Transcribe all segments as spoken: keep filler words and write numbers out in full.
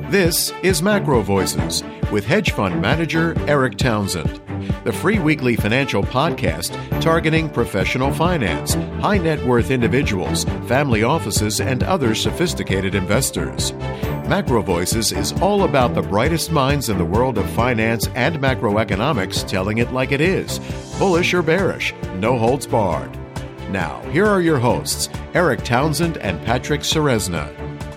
This is Macro Voices with hedge fund manager Eric Townsend, the free weekly financial podcast targeting professional finance, high net worth individuals, family offices, and other sophisticated investors. Macro Voices is all about the brightest minds in the world of finance and macroeconomics telling it like it is, bullish or bearish, no holds barred. Now, here are your hosts, Eric Townsend and Patrick Ceresna.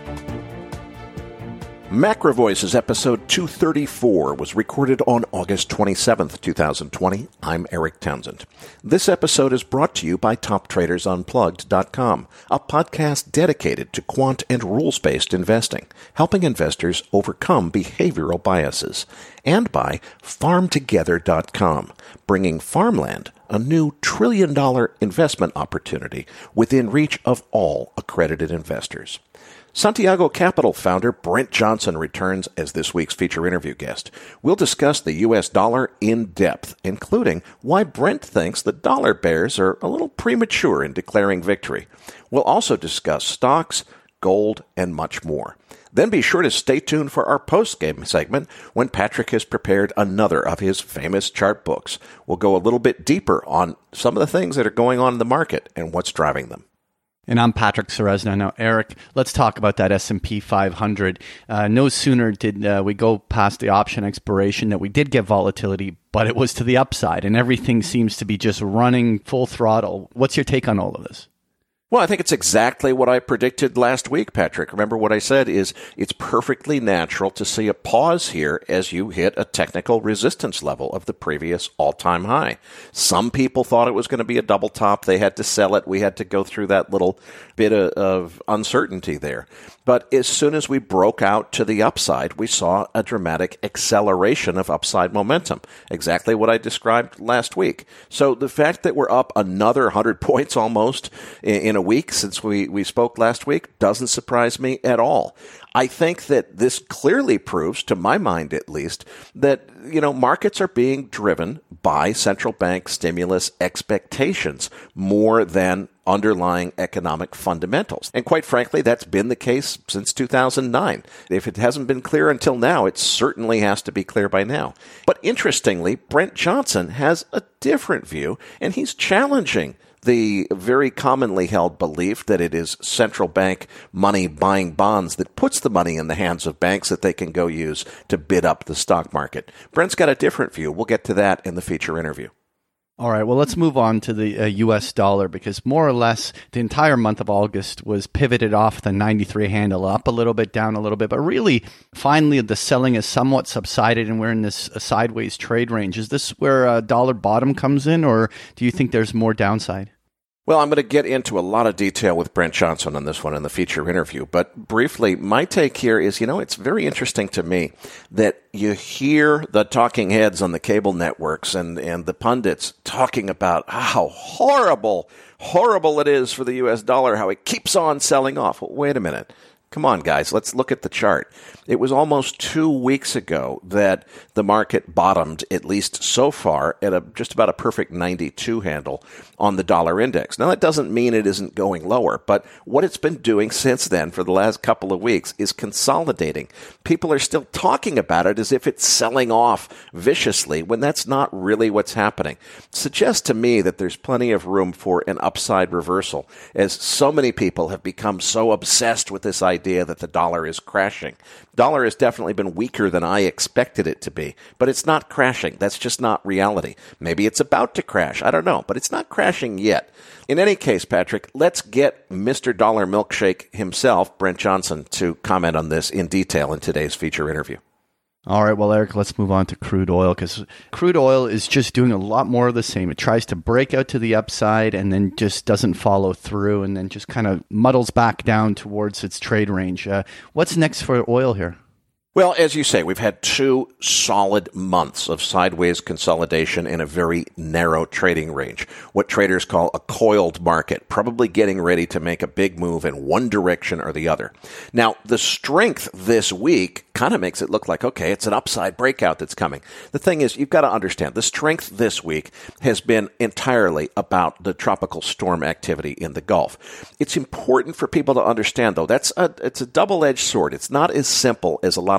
Macro Voices episode two thirty-four was recorded on August twenty-seventh, twenty twenty. I'm Eric Townsend. This episode is brought to you by Top Traders Unplugged dot com, a podcast dedicated to quant and rules-based investing, helping investors overcome behavioral biases, and by Farm Together dot com, bringing farmland, a new trillion-dollar investment opportunity within reach of all accredited investors. Santiago Capital founder Brent Johnson returns as this week's feature interview guest. We'll discuss the U S dollar in depth, including why Brent thinks the dollar bears are a little premature in declaring victory. We'll also discuss stocks, gold, and much more. Then be sure to stay tuned for our post-game segment when Patrick has prepared another of his famous chart books. We'll go a little bit deeper on some of the things that are going on in the market and what's driving them. And I'm Patrick Ceresna. Now, Eric, let's talk about that S and P five hundred. Uh, no sooner did uh, we go past the option expiration that we did get volatility, but it was to the upside, and everything seems to be just running full throttle. What's your take on all of this? Well, I think it's exactly what I predicted last week, Patrick. Remember what I said is it's perfectly natural to see a pause here as you hit a technical resistance level of the previous all-time high. Some people thought it was going to be a double top. They had to sell it. We had to go through that little bit of, of uncertainty there. But as soon as we broke out to the upside, we saw a dramatic acceleration of upside momentum. Exactly what I described last week. So the fact that we're up another one hundred points almost in, in a week since we, we spoke last week doesn't surprise me at all. I think that this clearly proves, to my mind at least, that, you know, markets are being driven by central bank stimulus expectations more than underlying economic fundamentals. And quite frankly, that's been the case since two thousand nine. If it hasn't been clear until now, it certainly has to be clear by now. But interestingly, Brent Johnson has a different view, and he's challenging the very commonly held belief that it is central bank money buying bonds that puts the money in the hands of banks that they can go use to bid up the stock market. Brent's got a different view. We'll get to that in the feature interview. All right, well, let's move on to the uh, U S dollar, because more or less the entire month of August was pivoted off the ninety-three handle, up a little bit, down a little bit. But really, finally, the selling has somewhat subsided, and we're in this uh, sideways trade range. Is this where uh, dollar bottom comes in, or do you think there's more downside? Well, I'm going to get into a lot of detail with Brent Johnson on this one in the feature interview. But briefly, my take here is, you know, it's very interesting to me that you hear the talking heads on the cable networks and, and the pundits talking about how horrible, horrible it is for the U S dollar, how it keeps on selling off. Well, wait a minute. Come on, guys, let's look at the chart. It was almost two weeks ago that the market bottomed, at least so far, at a just about a perfect ninety-two handle on the dollar index. Now, that doesn't mean it isn't going lower, but what it's been doing since then for the last couple of weeks is consolidating. People are still talking about it as if it's selling off viciously when that's not really what's happening. It suggests to me that there's plenty of room for an upside reversal, as so many people have become so obsessed with this idea idea that the dollar is crashing. Dollar has definitely been weaker than I expected it to be, but it's not crashing. That's just not reality. Maybe it's about to crash. I don't know, but it's not crashing yet. In any case, Patrick, let's get Mister Dollar Milkshake himself, Brent Johnson, to comment on this in detail in today's feature interview. All right, well, Eric, let's move on to crude oil, because crude oil is just doing a lot more of the same. It tries to break out to the upside and then just doesn't follow through, and then just kind of muddles back down towards its trade range. Uh, what's next for oil here? Well, as you say, we've had two solid months of sideways consolidation in a very narrow trading range, what traders call a coiled market, probably getting ready to make a big move in one direction or the other. Now, the strength this week kind of makes it look like, okay, it's an upside breakout that's coming. The thing is, you've got to understand, the strength this week has been entirely about the tropical storm activity in the Gulf. It's important for people to understand, though, that's a, it's a double-edged sword. It's not as simple as a lot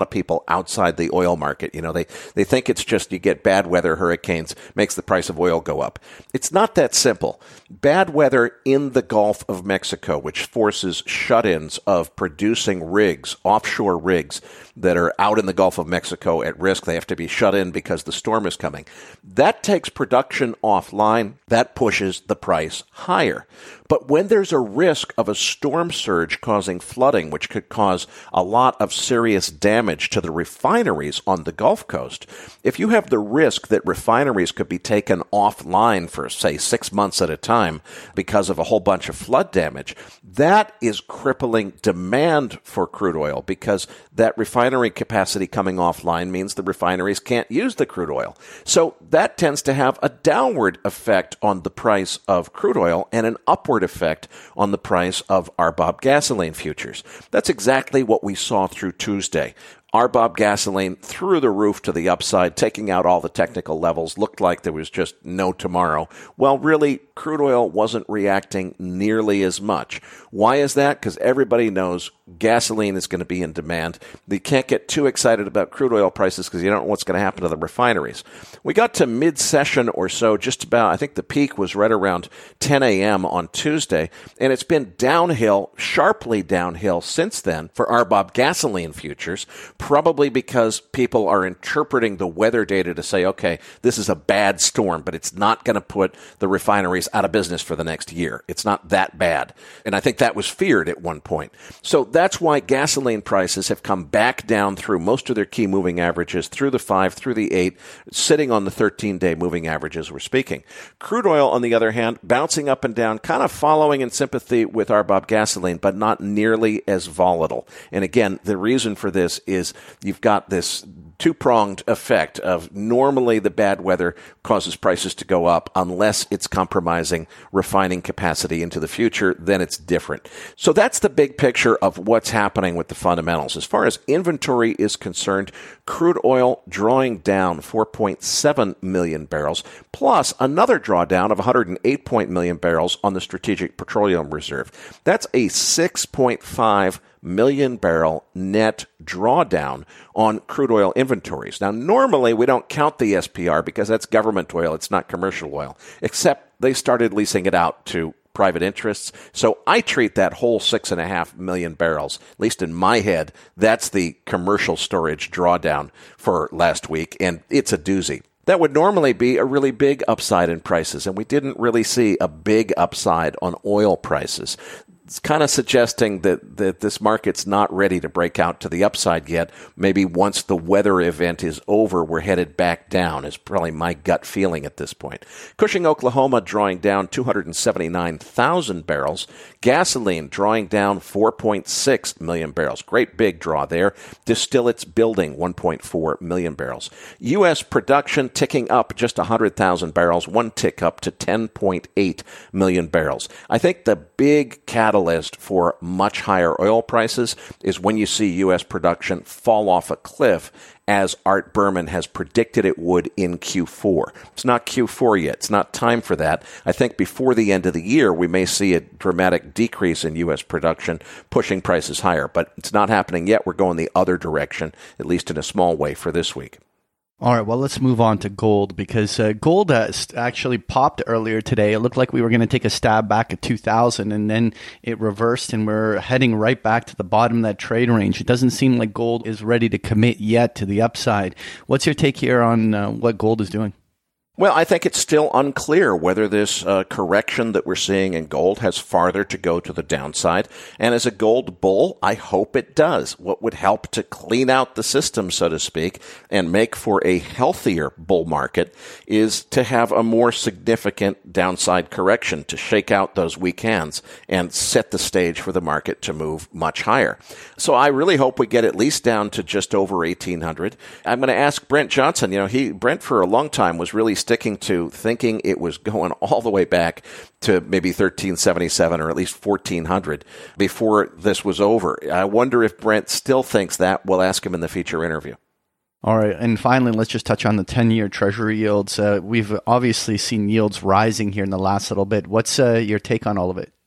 lot of people outside the oil market. You know, they, they think it's just you get bad weather, hurricanes, makes the price of oil go up. It's not that simple. Bad weather in the Gulf of Mexico, which forces shut-ins of producing rigs, offshore rigs, that are out in the Gulf of Mexico at risk. They have to be shut in because the storm is coming. That takes production offline. That pushes the price higher. But when there's a risk of a storm surge causing flooding, which could cause a lot of serious damage to the refineries on the Gulf Coast, if you have the risk that refineries could be taken offline for, say, six months at a time because of a whole bunch of flood damage, that is crippling demand for crude oil because that refinery capacity coming offline means the refineries can't use the crude oil. So that tends to have a downward effect on the price of crude oil and an upward effect on the price of R B O B gasoline futures. That's exactly what we saw through Tuesday. R B O B gasoline through the roof to the upside, taking out all the technical levels, looked like there was just no tomorrow. Well, really, crude oil wasn't reacting nearly as much. Why is that? Because everybody knows gasoline is going to be in demand. You can't get too excited about crude oil prices because you don't know what's going to happen to the refineries. We got to mid-session or so, just about, I think the peak was right around ten a.m. on Tuesday, and it's been downhill, sharply downhill since then for R B O B gasoline futures, probably because people are interpreting the weather data to say, okay, this is a bad storm, but it's not going to put the refineries out of business for the next year. It's not that bad. And I think that was feared at one point. So that's why gasoline prices have come back down through most of their key moving averages, through the five, through the eight, sitting on the thirteen-day moving average as we're speaking. Crude oil, on the other hand, bouncing up and down, kind of following in sympathy with R B O B gasoline, but not nearly as volatile. And again, the reason for this is you've got this two-pronged effect of normally the bad weather causes prices to go up unless it's compromising refining capacity into the future, then it's different. So that's the big picture of what's happening with the fundamentals. As far as inventory is concerned, crude oil drawing down four point seven million barrels, plus another drawdown of one hundred eight million barrels on the Strategic Petroleum Reserve. That's a six point five million barrel net drawdown on crude oil inventories. Now, normally we don't count the S P R because that's government oil. It's not commercial oil, except they started leasing it out to private interests. So I treat that whole six and a half million barrels, at least in my head, that's the commercial storage drawdown for last week, and it's a doozy. That would normally be a really big upside in prices, and we didn't really see a big upside on oil prices. It's kind of suggesting that, that this market's not ready to break out to the upside yet. Maybe once the weather event is over, we're headed back down, is probably my gut feeling at this point. Cushing, Oklahoma, drawing down two hundred seventy-nine thousand barrels. Gasoline drawing down four point six million barrels. Great big draw there. Distillates building one point four million barrels. U S production ticking up just one hundred thousand barrels, one tick up to ten point eight million barrels. I think the big catalyst for much higher oil prices is when you see U S production fall off a cliff, as Art Berman has predicted it would in Q four. It's not Q four yet. It's not time for that. I think before the end of the year, we may see a dramatic decrease in U S production, pushing prices higher. But it's not happening yet. We're going the other direction, at least in a small way, for this week. All right, well, let's move on to gold because uh, gold uh, actually popped earlier today. It looked like we were going to take a stab back at two thousand, and then it reversed, and we're heading right back to the bottom of that trade range. It doesn't seem like gold is ready to commit yet to the upside. What's your take here on uh, what gold is doing? Well, I think it's still unclear whether this uh, correction that we're seeing in gold has farther to go to the downside. And as a gold bull, I hope it does. What would help to clean out the system, so to speak, and make for a healthier bull market is to have a more significant downside correction to shake out those weak hands and set the stage for the market to move much higher. So I really hope we get at least down to just over eighteen hundred. I'm going to ask Brent Johnson. You know, he Brent for a long time was really sticking to thinking it was going all the way back to maybe thirteen seventy-seven or at least fourteen hundred before this was over. I wonder if Brent still thinks that. We'll ask him in the feature interview. All right, and finally, let's just touch on the ten-year Treasury yields. Uh, we've obviously seen yields rising here in the last little bit. What's uh, your take on all of it?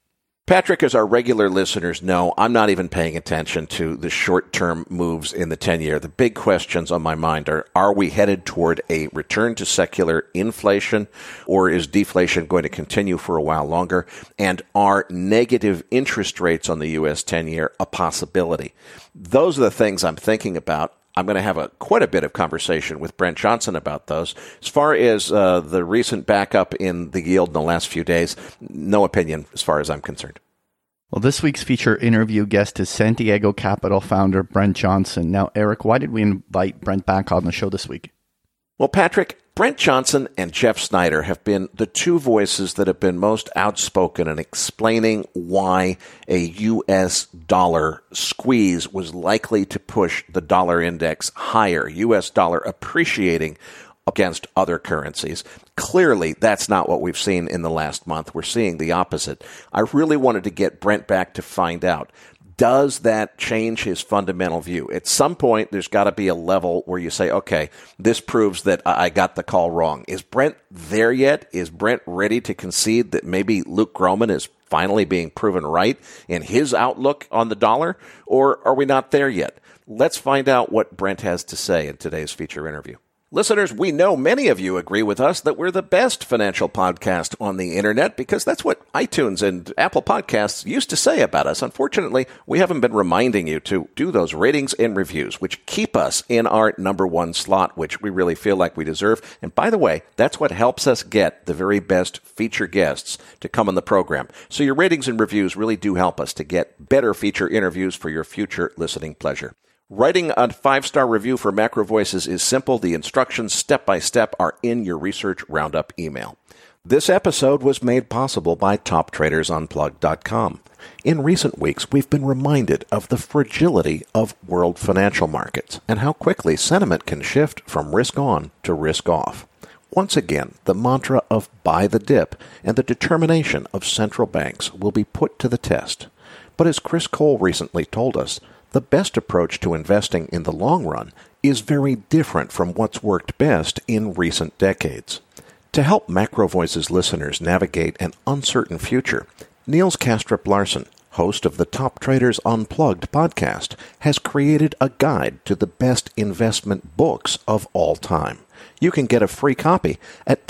Patrick, as our regular listeners know, I'm not even paying attention to the short-term moves in the ten-year. The big questions on my mind are, are we headed toward a return to secular inflation, or is deflation going to continue for a while longer? And are negative interest rates on the U S ten-year a possibility? Those are the things I'm thinking about. I'm going to have a quite a bit of conversation with Brent Johnson about those. As far as uh, the recent backup in the yield in the last few days, no opinion as far as I'm concerned. Well, this week's feature interview guest is Santiago Capital founder Brent Johnson. Now, Eric, why did we invite Brent back on the show this week? Well, Patrick, Brent Johnson and Jeff Snyder have been the two voices that have been most outspoken in explaining why a U S dollar squeeze was likely to push the dollar index higher, U S dollar appreciating against other currencies. Clearly, that's not what we've seen in the last month. We're seeing the opposite. I really wanted to get Brent back to find out, does that change his fundamental view? At some point, there's got to be a level where you say, okay, this proves that I got the call wrong. Is Brent there yet? Is Brent ready to concede that maybe Luke Gromen is finally being proven right in his outlook on the dollar? Or are we not there yet? Let's find out what Brent has to say in today's feature interview. Listeners, we know many of you agree with us that we're the best financial podcast on the internet because that's what iTunes and Apple Podcasts used to say about us. Unfortunately, we haven't been reminding you to do those ratings and reviews, which keep us in our number one slot, which we really feel like we deserve. And by the way, that's what helps us get the very best feature guests to come on the program. So your ratings and reviews really do help us to get better feature interviews for your future listening pleasure. Writing a five-star review for Macro Voices is simple. The instructions step-by-step are in your Research Roundup email. This episode was made possible by Top Traders Unplugged dot com. In recent weeks, we've been reminded of the fragility of world financial markets and how quickly sentiment can shift from risk on to risk off. Once again, the mantra of buy the dip and the determination of central banks will be put to the test. But as Chris Cole recently told us, the best approach to investing in the long run is very different from what's worked best in recent decades. To help Macro Voices listeners navigate an uncertain future, Niels Kastrup-Larsen, host of the Top Traders Unplugged podcast, has created a guide to the best investment books of all time. You can get a free copy at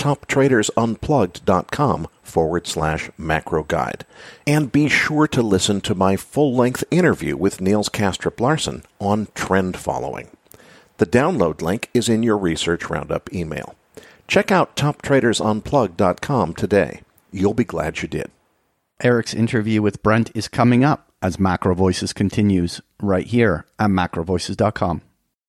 toptradersunplugged.com forward slash macro guide. And be sure to listen to my full-length interview with Niels Kastrup-Larsen on trend following. The download link is in your Research Roundup email. Check out top traders unplugged dot com today. You'll be glad you did. Eric's interview with Brent is coming up as Macro Voices continues right here at macro voices dot com.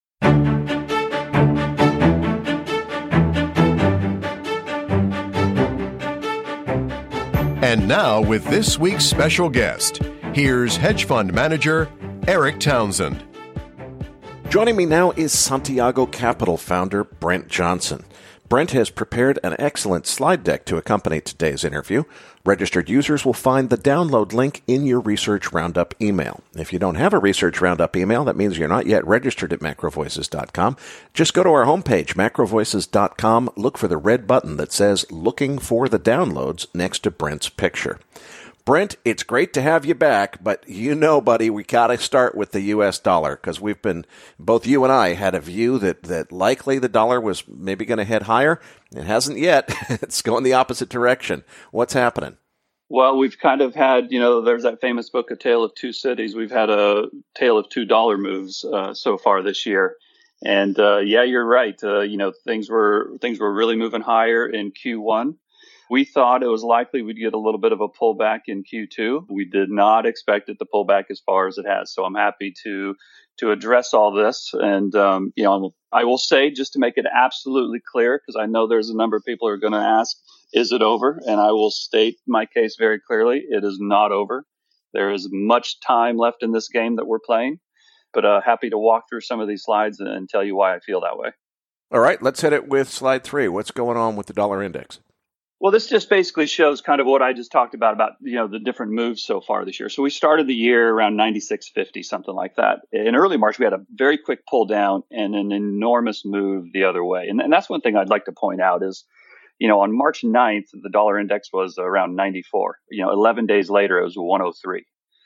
And now, with this week's special guest, here's hedge fund manager Eric Townsend. Joining me now is Santiago Capital founder Brent Johnson. Brent has prepared an excellent slide deck to accompany today's interview. Registered users will find the download link in your Research Roundup email. If you don't have a Research Roundup email, that means you're not yet registered at macro voices dot com. Just go to our homepage, macro voices dot com, look for the red button that says Looking for the Downloads next to Brent's picture. Brent, it's great to have you back, but you know, buddy, we got to start with the U S dollar because we've been, both you and I had a view that, that likely the dollar was maybe going to head higher. It hasn't yet. It's going the opposite direction. What's happening? Well, we've kind of had, you know, there's that famous book, A Tale of Two Cities. We've had a tale of two dollar moves uh, so far this year. And uh, yeah, you're right. Uh, you know, things were things were really moving higher in Q one. We thought it was likely we'd get a little bit of a pullback in Q two. We did not expect it to pull back as far as it has. So I'm happy to to address all this. And, um, you know, I will say, just to make it absolutely clear, because I know there's a number of people who are going to ask, is it over? And I will state my case very clearly. It is not over. There is much time left in this game that we're playing. But uh, happy to walk through some of these slides and, and tell you why I feel that way. All right, let's hit it with slide three. What's going on with the dollar index? Well, this just basically shows kind of what I just talked about, about, you know, the different moves so far this year. So we started the year around ninety-six fifty, something like that. In early March, we had a very quick pull down and an enormous move the other way. And, and that's one thing I'd like to point out is, You know, on March ninth, the dollar index was around ninety-four. You know, eleven days later, it was one oh three.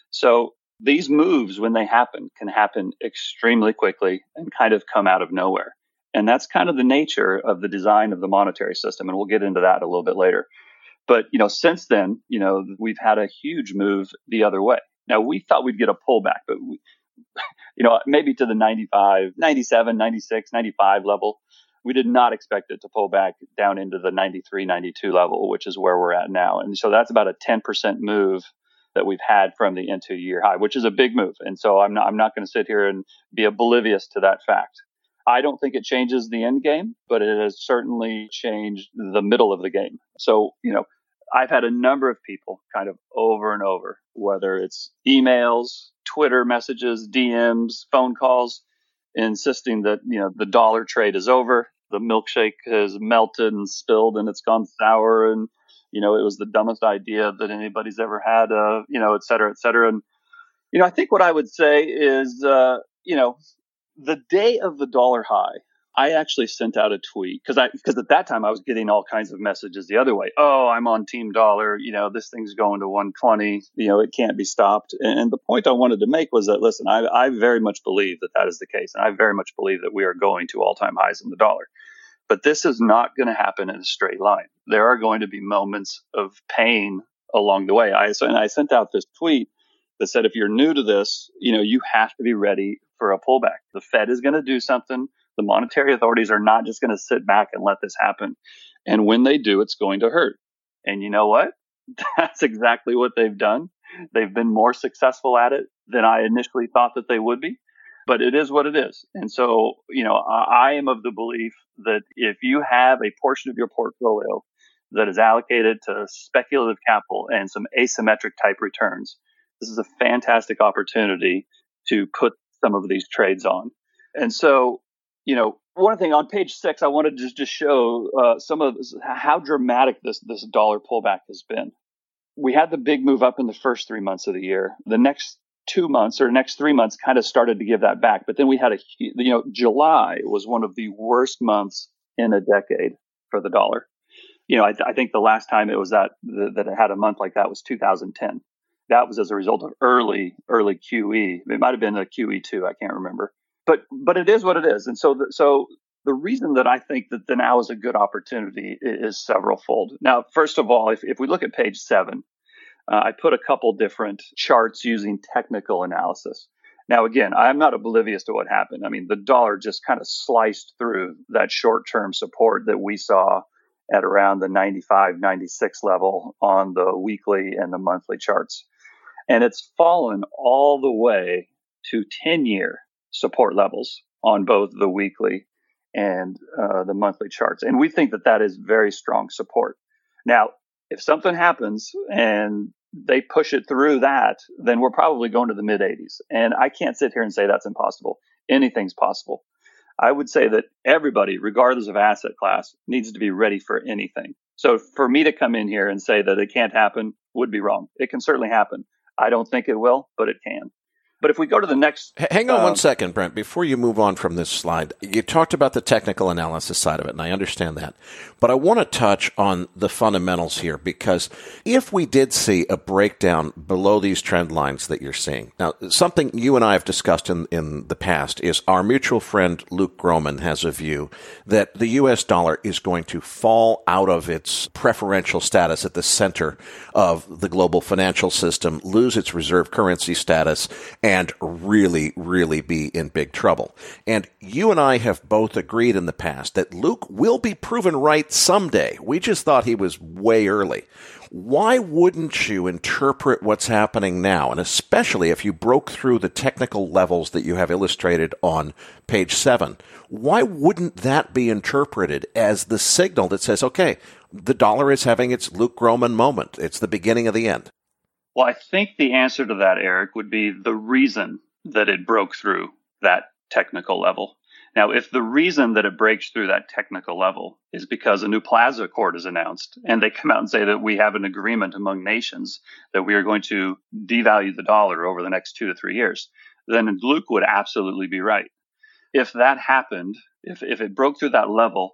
So these moves, when they happen, can happen extremely quickly and kind of come out of nowhere. And that's kind of the nature of the design of the monetary system. And we'll get into that a little bit later. But, you know, since then, you know, we've had a huge move the other way. Now, we thought we'd get a pullback, but, we, you know, maybe to the ninety-five, ninety-seven, ninety-six, ninety-five level. We did not expect it to pull back down into the ninety-three, ninety-two level, which is where we're at now. And so that's about a ten percent move that we've had from the end to year high, which is a big move. And so I'm not, I'm not going to sit here and be oblivious to that fact. I don't think it changes the end game, but it has certainly changed the middle of the game. So, you know, I've had a number of people kind of over and over, whether it's emails, Twitter messages, D Ms, phone calls, insisting that, you know, the dollar trade is over. The milkshake has melted and spilled and it's gone sour. And, you know, it was the dumbest idea that anybody's ever had, uh, you know, et cetera, et cetera. And, you know, I think what I would say is, uh, you know, the day of the dollar high, I actually sent out a tweet because I because at that time I was getting all kinds of messages the other way. Oh, I'm on Team Dollar. You know, this thing's going to one twenty. You know, it can't be stopped. And, and the point I wanted to make was that, listen, I, I very much believe that that is the case. And I very much believe that we are going to all-time highs in the dollar. But this is not going to happen in a straight line. There are going to be moments of pain along the way. I, and I sent out this tweet that said, if you're new to this, you know, you have to be ready for a pullback. The Fed is going to do something. The monetary authorities are not just going to sit back and let this happen. And when they do, it's going to hurt. And you know what? That's exactly what they've done. They've been more successful at it than I initially thought that they would be. But it is what it is. And so, you know, I am of the belief that if you have a portion of your portfolio that is allocated to speculative capital and some asymmetric type returns, this is a fantastic opportunity to put some of these trades on. And so, you know, one thing on page six, I wanted to just show uh, some of this, how dramatic this, this dollar pullback has been. We had the big move up in the first three months of the year. The next two months or next three months kind of started to give that back. But then we had a, you know, July was one of the worst months in a decade for the dollar. You know, I, I think the last time it was that, that it had a month like that was two thousand ten. That was as a result of early, early Q E. It might have been a Q E two. I can't remember. But but it is what it is. And so the, so the reason that I think that the now is a good opportunity is, is several-fold. Now, first of all, if, if we look at page seven, uh, I put a couple different charts using technical analysis. Now, again, I'm not oblivious to what happened. I mean, the dollar just kind of sliced through that short-term support that we saw at around the ninety-five, ninety-six level on the weekly and the monthly charts. And it's fallen all the way to ten-year support levels on both the weekly and uh, the monthly charts. And we think that that is very strong support. Now, if something happens and they push it through that, then we're probably going to the mid eighties. And I can't sit here and say that's impossible. Anything's possible. I would say that everybody, regardless of asset class, needs to be ready for anything. So for me to come in here and say that it can't happen would be wrong. It can certainly happen. I don't think it will, but it can. But if we go to the next... Hang on um, one second, Brent. Before you move on from this slide, you talked about the technical analysis side of it, and I understand that. But I want to touch on the fundamentals here, because if we did see a breakdown below these trend lines that you're seeing... Now, something you and I have discussed in, in the past is our mutual friend Luke Gromen has a view that the U S dollar is going to fall out of its preferential status at the center of the global financial system, lose its reserve currency status, and and really, really be in big trouble. And you and I have both agreed in the past that Luke will be proven right someday. We just thought he was way early. Why wouldn't you interpret what's happening now, and especially if you broke through the technical levels that you have illustrated on page seven, why wouldn't that be interpreted as the signal that says, okay, the dollar is having its Luke Gromen moment. It's the beginning of the end? Well, I think the answer to that, Eric, would be the reason that it broke through that technical level. Now, if the reason that it breaks through that technical level is because a new Plaza Accord is announced, and they come out and say that we have an agreement among nations that we are going to devalue the dollar over the next two to three years, then Luke would absolutely be right. If that happened, if, if it broke through that level,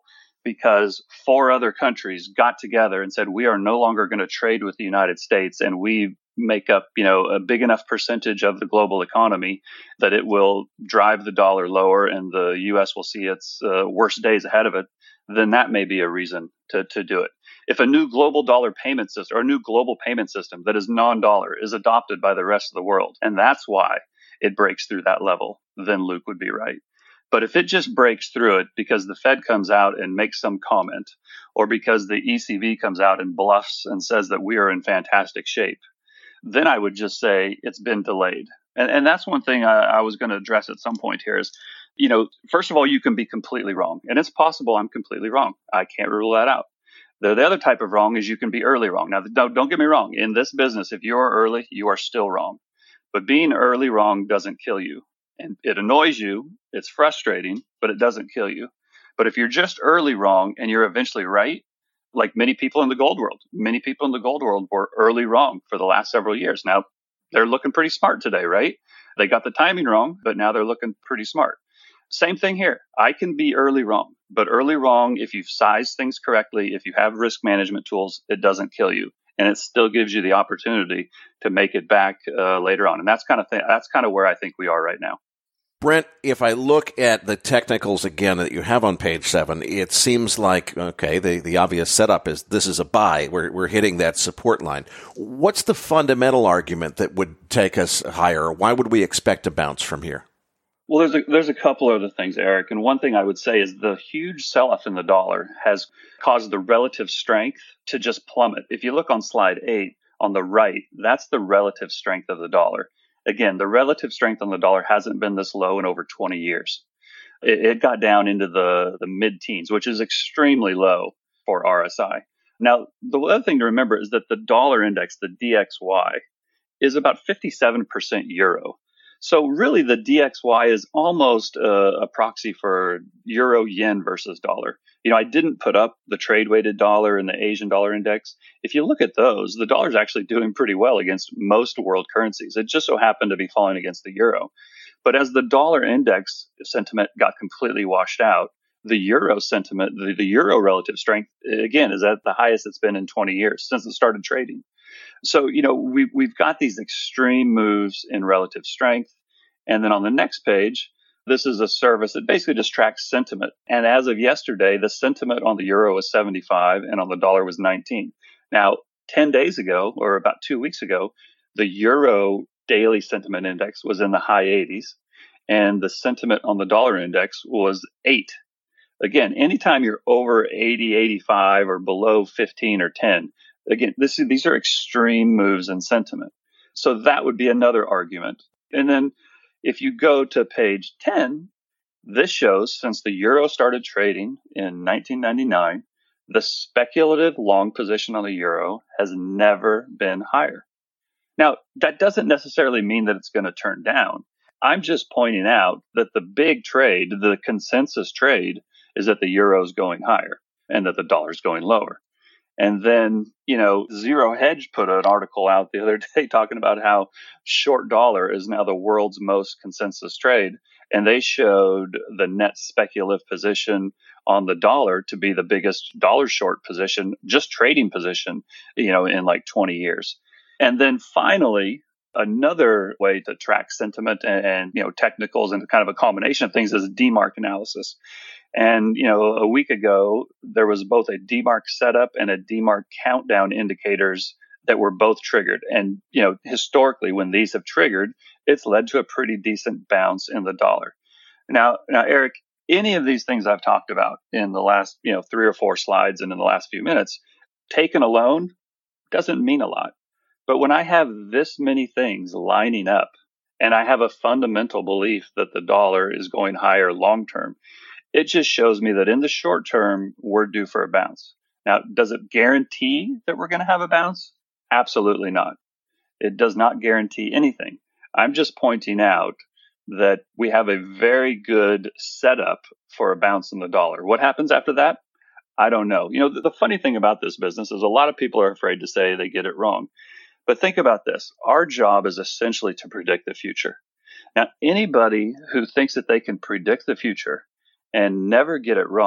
because four other countries got together and said, we are no longer going to trade with the United States, and we make up, you know, a big enough percentage of the global economy that it will drive the dollar lower and the U S will see its uh, worst days ahead of it, then that may be a reason to, to do it. If a new global dollar payment system or a new global payment system that is non-dollar is adopted by the rest of the world, and that's why it breaks through that level, then Luke would be right. But if it just breaks through it because the Fed comes out and makes some comment, or because the E C B comes out and bluffs and says that we are in fantastic shape, then I would just say it's been delayed. And, and that's one thing I, I was going to address at some point here is, you know, first of all, you can be completely wrong. And it's possible I'm completely wrong. I can't rule that out. The, the other type of wrong is you can be early wrong. Now, don't, don't get me wrong. In this business, if you are early, you are still wrong. But being early wrong doesn't kill you. And it annoys you. It's frustrating, but it doesn't kill you. But if you're just early wrong and you're eventually right, like many people in the gold world, many people in the gold world were early wrong for the last several years. Now, they're looking pretty smart today, right? They got the timing wrong, but now they're looking pretty smart. Same thing here. I can be early wrong, but early wrong, if you've sized things correctly, if you have risk management tools, it doesn't kill you. And it still gives you the opportunity to make it back uh, later on. And that's kind of th- that's kind of where I think we are right now. Brent, if I look at the technicals again that you have on page seven, it seems like, okay, the, the obvious setup is this is a buy. We're, we're hitting that support line. What's the fundamental argument that would take us higher? Why would we expect a bounce from here? Well, there's a, there's a couple other things, Eric. And one thing I would say is the huge sell-off in the dollar has caused the relative strength to just plummet. If you look on slide eight on the right, that's the relative strength of the dollar. Again, the relative strength on the dollar hasn't been this low in over twenty years. It, it got down into the, the mid-teens, which is extremely low for R S I. Now, the other thing to remember is that the dollar index, the D X Y, is about fifty-seven percent euro. So really, the D X Y is almost a, a proxy for euro yen versus dollar. You know, I didn't put up the trade-weighted dollar and the Asian dollar index. If you look at those, the dollar is actually doing pretty well against most world currencies. It just so happened to be falling against the euro. But as the dollar index sentiment got completely washed out, the euro sentiment, the, the euro relative strength, again, is at the highest it's been in twenty years since it started trading. So, you know, we, we've got these extreme moves in relative strength. And then on the next page, this is a service that basically just tracks sentiment. And as of yesterday, the sentiment on the euro was seventy-five and on the dollar was nineteen. Now, ten days ago, or about two weeks ago, the euro daily sentiment index was in the high eighties, and the sentiment on the dollar index was eight. Again, anytime you're over eighty, eighty-five, or below fifteen or ten, again, this is, these are extreme moves in sentiment. So that would be another argument. And then if you go to page ten, this shows since the euro started trading in nineteen ninety-nine, the speculative long position on the euro has never been higher. Now, that doesn't necessarily mean that it's going to turn down. I'm just pointing out that the big trade, the consensus trade, is that the euro is going higher and that the dollar is going lower. And then, you know, Zero Hedge put an article out the other day talking about how short dollar is now the world's most consensus trade. And they showed the net speculative position on the dollar to be the biggest dollar short position, just trading position, you know, in like twenty years. And then finally, another way to track sentiment and, and, you know, technicals and kind of a combination of things is D MARC analysis. And, you know, a week ago, there was both a D MARC setup and a D MARC countdown indicators that were both triggered. And, you know, historically, when these have triggered, it's led to a pretty decent bounce in the dollar. Now, now, Eric, any of these things I've talked about in the last, you know, three or four slides and in the last few minutes, taken alone, doesn't mean a lot. But when I have this many things lining up and I have a fundamental belief that the dollar is going higher long term, it just shows me that in the short term, we're due for a bounce. Now, does it guarantee that we're going to have a bounce? Absolutely not. It does not guarantee anything. I'm just pointing out that we have a very good setup for a bounce in the dollar. What happens after that? I don't know. You know, the, the funny thing about this business is a lot of people are afraid to say they get it wrong. But think about this. Our job is essentially to predict the future. Now, anybody who thinks that they can predict the future and never get it wrong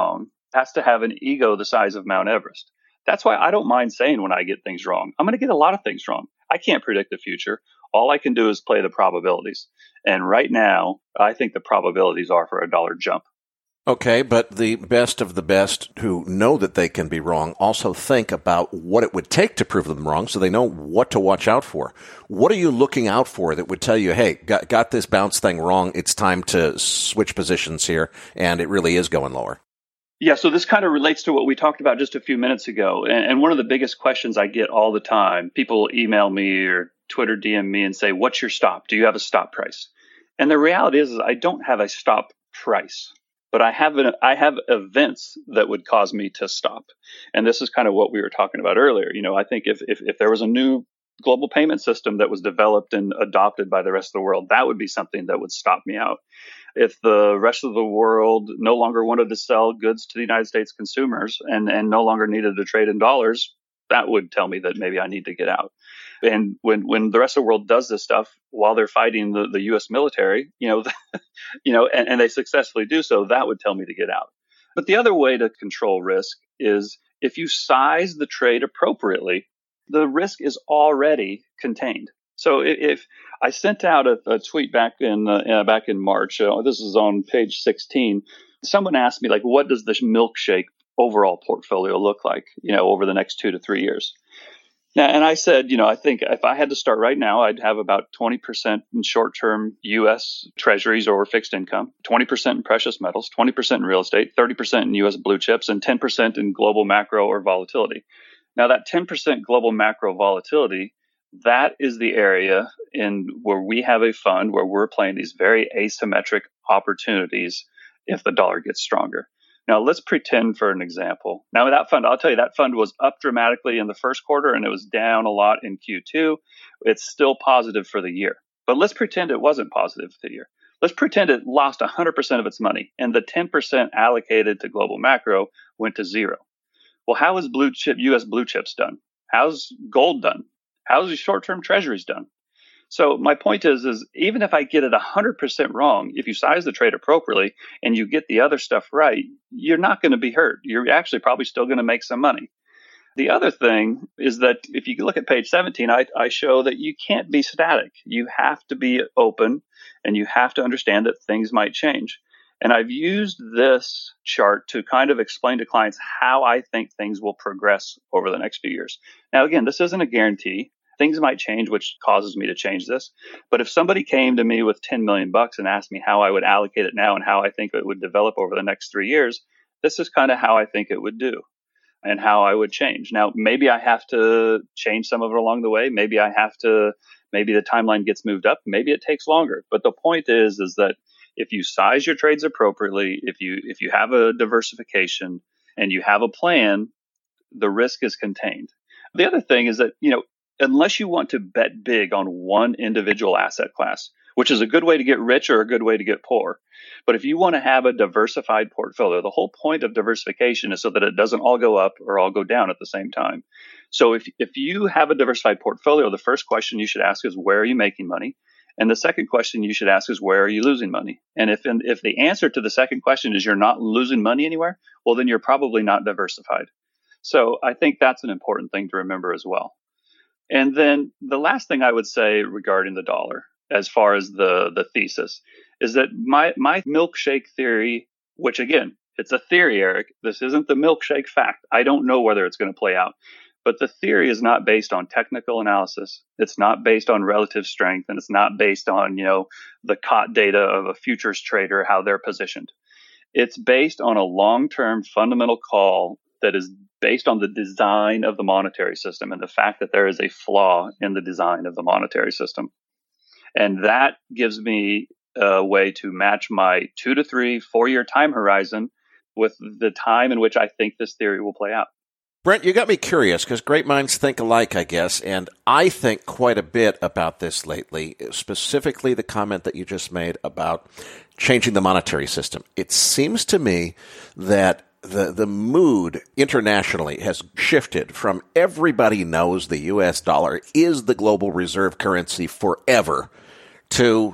has to have an ego the size of Mount Everest. That's why I don't mind saying when I get things wrong. I'm going to get a lot of things wrong. I can't predict the future. All I can do is play the probabilities. And right now, I think the probabilities are for a dollar jump. Okay, but the best of the best who know that they can be wrong also think about what it would take to prove them wrong so they know what to watch out for. What are you looking out for that would tell you, hey, got, got this bounce thing wrong, it's time to switch positions here, and it really is going lower? Yeah, so this kind of relates to what we talked about just a few minutes ago. And, and one of the biggest questions I get all the time, people email me or Twitter D M me and say, what's your stop? Do you have a stop price? And the reality is, is I don't have a stop price. But I have an, I have events that would cause me to stop. And this is kind of what we were talking about earlier. You know, I think if, if, if there was a new global payment system that was developed and adopted by the rest of the world, that would be something that would stop me out. If the rest of the world no longer wanted to sell goods to the United States consumers and, and no longer needed to trade in dollars, that would tell me that maybe I need to get out. And when, when the rest of the world does this stuff while they're fighting the, the U S military, you know, you know, and, and they successfully do so, that would tell me to get out. But the other way to control risk is if you size the trade appropriately, the risk is already contained. So if, if I sent out a, a tweet back in uh, uh, back in March, uh, this is on page sixteen, someone asked me, like, what does this milkshake overall portfolio look like, you know, over the next two to three years? Now, and I said, you know, I think if I had to start right now, I'd have about twenty percent in short-term U S treasuries or fixed income, twenty percent in precious metals, twenty percent in real estate, thirty percent in U S blue chips, and ten percent in global macro or volatility. Now, that ten percent global macro volatility, that is the area in where we have a fund where we're playing these very asymmetric opportunities if the dollar gets stronger. Now, let's pretend for an example. Now, that fund, I'll tell you, that fund was up dramatically in the first quarter and it was down a lot in Q two. It's still positive for the year. But let's pretend it wasn't positive for the year. Let's pretend it lost one hundred percent of its money and the ten percent allocated to global macro went to zero. Well, how is blue chip U S blue chips done? How's gold done? How's the short-term treasuries done? So my point is, is even if I get it one hundred percent wrong, if you size the trade appropriately and you get the other stuff right, you're not going to be hurt. You're actually probably still going to make some money. The other thing is that if you look at page seventeen, I, I show that you can't be static. You have to be open and you have to understand that things might change. And I've used this chart to kind of explain to clients how I think things will progress over the next few years. Now, again, this isn't a guarantee. Things might change, which causes me to change this. But if somebody came to me with ten million bucks and asked me how I would allocate it now and how I think it would develop over the next three years, this is kind of how I think it would do and how I would change. Now, maybe I have to change some of it along the way. Maybe I have to, maybe the timeline gets moved up. Maybe it takes longer. But the point is, is that if you size your trades appropriately, if you, if you have a diversification and you have a plan, the risk is contained. The other thing is that, you know, unless you want to bet big on one individual asset class, which is a good way to get rich or a good way to get poor. But if you want to have a diversified portfolio, the whole point of diversification is so that it doesn't all go up or all go down at the same time. So if, if you have a diversified portfolio, the first question you should ask is, where are you making money? And the second question you should ask is, where are you losing money? And if and if the answer to the second question is you're not losing money anywhere, well, then you're probably not diversified. So I think that's an important thing to remember as well. And then the last thing I would say regarding the dollar, as far as the, the thesis, is that my, my milkshake theory, which again, it's a theory, Eric. This isn't the milkshake fact. I don't know whether it's going to play out. But the theory is not based on technical analysis. It's not based on relative strength, and it's not based on, you know, the C O T data of a futures trader, how they're positioned. It's based on a long-term fundamental call that is based on the design of the monetary system and the fact that there is a flaw in the design of the monetary system. And that gives me a way to match my two to three, four-year time horizon with the time in which I think this theory will play out. Brent, you got me curious because great minds think alike, I guess, and I think quite a bit about this lately, specifically the comment that you just made about changing the monetary system. It seems to me that the the mood internationally has shifted from everybody knows the U S dollar is the global reserve currency forever to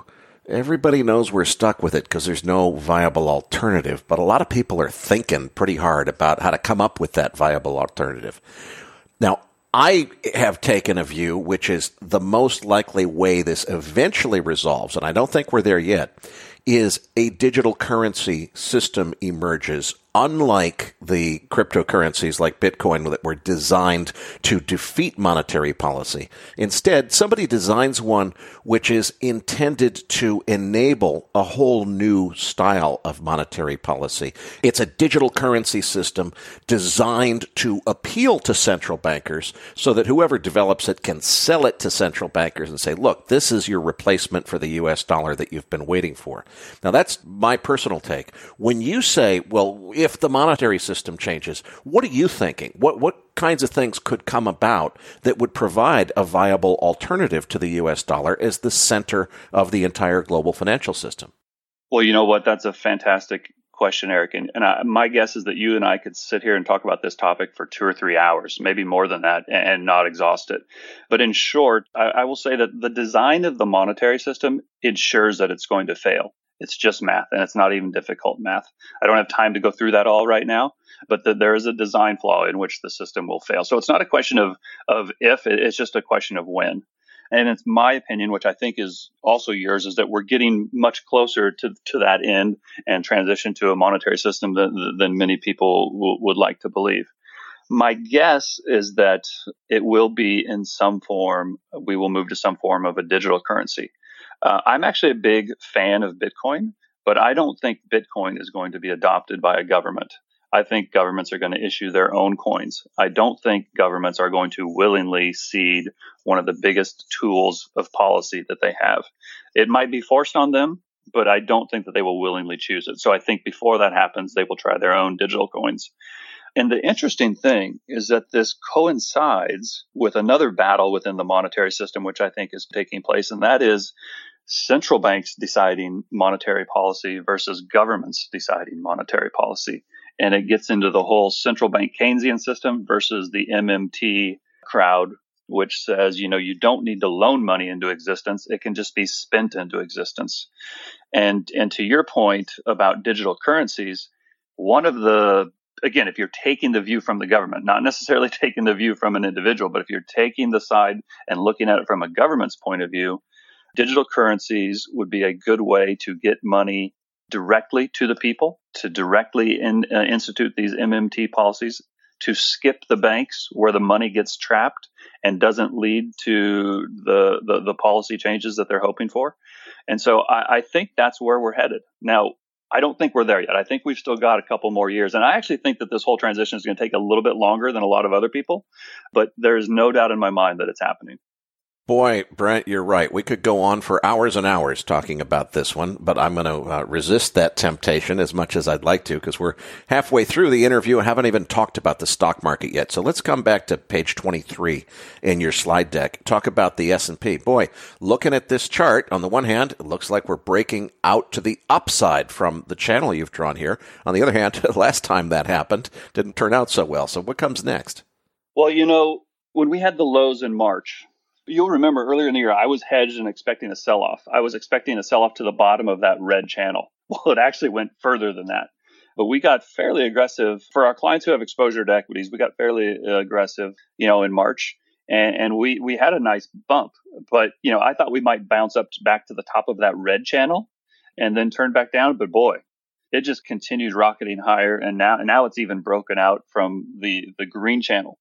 Everybody knows we're stuck with it because there's no viable alternative, but a lot of people are thinking pretty hard about how to come up with that viable alternative. Now, I have taken a view which is the most likely way this eventually resolves, and I don't think we're there yet, is a digital currency system emerges, unlike the cryptocurrencies like Bitcoin that were designed to defeat monetary policy. Instead, somebody designs one which is intended to enable a whole new style of monetary policy. It's a digital currency system designed to appeal to central bankers so that whoever develops it can sell it to central bankers and say, look, this is your replacement for the U S dollar that you've been waiting for. Now, that's my personal take. When you say, well, if the monetary system changes, what are you thinking? What what kinds of things could come about that would provide a viable alternative to the U S dollar as the center of the entire global financial system? Well, you know what? That's a fantastic question, Eric. And, and I, my guess is that you and I could sit here and talk about this topic for two or three hours, maybe more than that, and, and not exhaust it. But in short, I, I will say that the design of the monetary system ensures that it's going to fail. It's just math, and it's not even difficult math. I don't have time to go through that all right now, but the, there is a design flaw in which the system will fail. So it's not a question of, of if, it's just a question of when. And it's my opinion, which I think is also yours, is that we're getting much closer to, to that end and transition to a monetary system than, than many people w- would like to believe. My guess is that it will be in some form, we will move to some form of a digital currency. Uh, I'm actually a big fan of Bitcoin, but I don't think Bitcoin is going to be adopted by a government. I think governments are going to issue their own coins. I don't think governments are going to willingly cede one of the biggest tools of policy that they have. It might be forced on them, but I don't think that they will willingly choose it. So I think before that happens, they will try their own digital coins. And the interesting thing is that this coincides with another battle within the monetary system, which I think is taking place, and that is central banks deciding monetary policy versus governments deciding monetary policy. And it gets into the whole central bank Keynesian system versus the M M T crowd, which says, you know, you don't need to loan money into existence. It can just be spent into existence. And, and to your point about digital currencies, one of the Again, if you're taking the view from the government, not necessarily taking the view from an individual, but if you're taking the side and looking at it from a government's point of view, digital currencies would be a good way to get money directly to the people, to directly in, uh, institute these M M T policies, to skip the banks where the money gets trapped and doesn't lead to the, the, the policy changes that they're hoping for. And so I, I think that's where we're headed. Now, I don't think we're there yet. I think we've still got a couple more years. And I actually think that this whole transition is going to take a little bit longer than a lot of other people. But there's no doubt in my mind that it's happening. Boy, Brent, you're right. We could go on for hours and hours talking about this one, but I'm going to uh, resist that temptation as much as I'd like to because we're halfway through the interview and haven't even talked about the stock market yet. So let's come back to page twenty-three in your slide deck. Talk about the S and P. Boy, looking at this chart, on the one hand, it looks like we're breaking out to the upside from the channel you've drawn here. On the other hand, last time that happened, didn't turn out so well. So what comes next? Well, you know, when we had the lows in March, you'll remember earlier in the year, I was hedged and expecting a sell-off. I was expecting a sell-off to the bottom of that red channel. Well, it actually went further than that. But we got fairly aggressive. For our clients who have exposure to equities, we got fairly uh, aggressive, you know, in March. And, and we, we had a nice bump. But, you know, I thought we might bounce up to, back to the top of that red channel and then turn back down. But boy, it just continued rocketing higher. And now, and now it's even broken out from the, the green channel.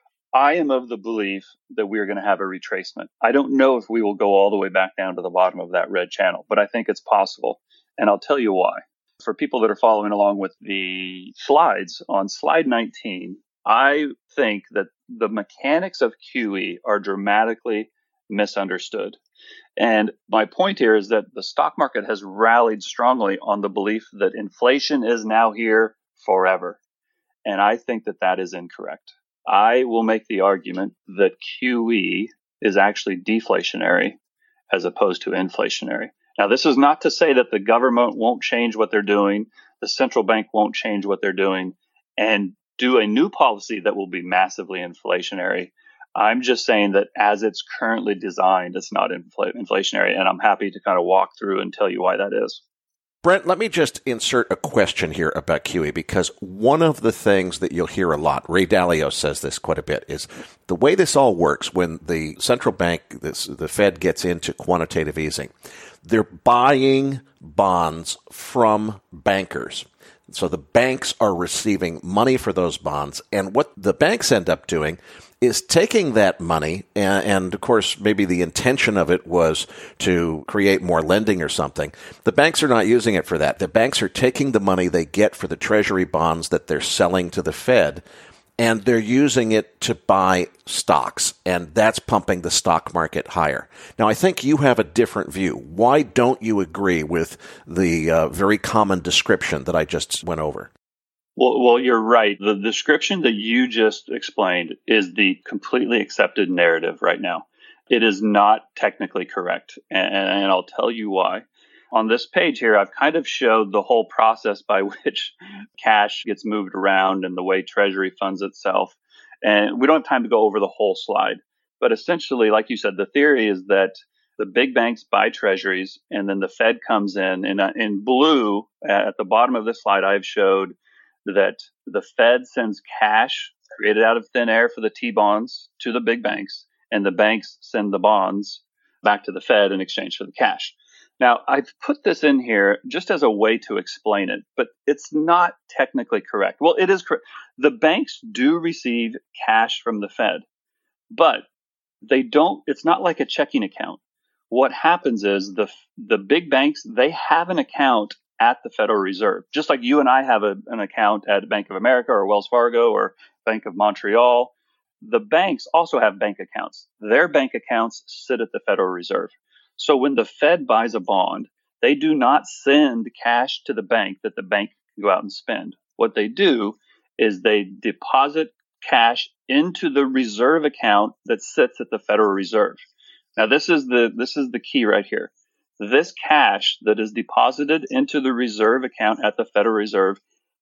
I am of the belief that we are going to have a retracement. I don't know if we will go all the way back down to the bottom of that red channel, but I think it's possible. And I'll tell you why. For people that are following along with the slides, on slide nineteen, I think that the mechanics of Q E are dramatically misunderstood. And my point here is that the stock market has rallied strongly on the belief that inflation is now here forever. And I think that that is incorrect. I will make the argument that Q E is actually deflationary as opposed to inflationary. Now, this is not to say that the government won't change what they're doing, the central bank won't change what they're doing, and do a new policy that will be massively inflationary. I'm just saying that as it's currently designed, it's not infl- inflationary. And I'm happy to kind of walk through and tell you why that is. Brent, let me just insert a question here about Q E, because one of the things that you'll hear a lot, Ray Dalio says this quite a bit, is the way this all works when the central bank, this, the Fed, gets into quantitative easing, they're buying bonds from bankers. So the banks are receiving money for those bonds. And what the banks end up doing is taking that money, and, and of course, maybe the intention of it was to create more lending or something. The banks are not using it for that. The banks are taking the money they get for the treasury bonds that they're selling to the Fed, and they're using it to buy stocks, and that's pumping the stock market higher. Now, I think you have a different view. Why don't you agree with the uh, very common description that I just went over? Well, well, you're right. The description that you just explained is the completely accepted narrative right now. It is not technically correct, and, and I'll tell you why. On this page here, I've kind of showed the whole process by which cash gets moved around and the way Treasury funds itself. And we don't have time to go over the whole slide. But essentially, like you said, the theory is that the big banks buy treasuries, and then the Fed comes in. And uh, in blue, at the bottom of this slide, I've showed that the Fed sends cash created out of thin air for the T-bonds to the big banks, and the banks send the bonds back to the Fed in exchange for the cash. Now, I've put this in here just as a way to explain it, but it's not technically correct. Well, it is correct. The banks do receive cash from the Fed, but they don't, it's not like a checking account. What happens is the the big banks, they have an account at the Federal Reserve, just like you and I have a, an account at Bank of America or Wells Fargo or Bank of Montreal. The banks also have bank accounts. Their bank accounts sit at the Federal Reserve. So when the Fed buys a bond, they do not send cash to the bank that the bank can go out and spend. What they do is they deposit cash into the reserve account that sits at the Federal Reserve. Now, this is the this is the key right here. This cash that is deposited into the reserve account at the Federal Reserve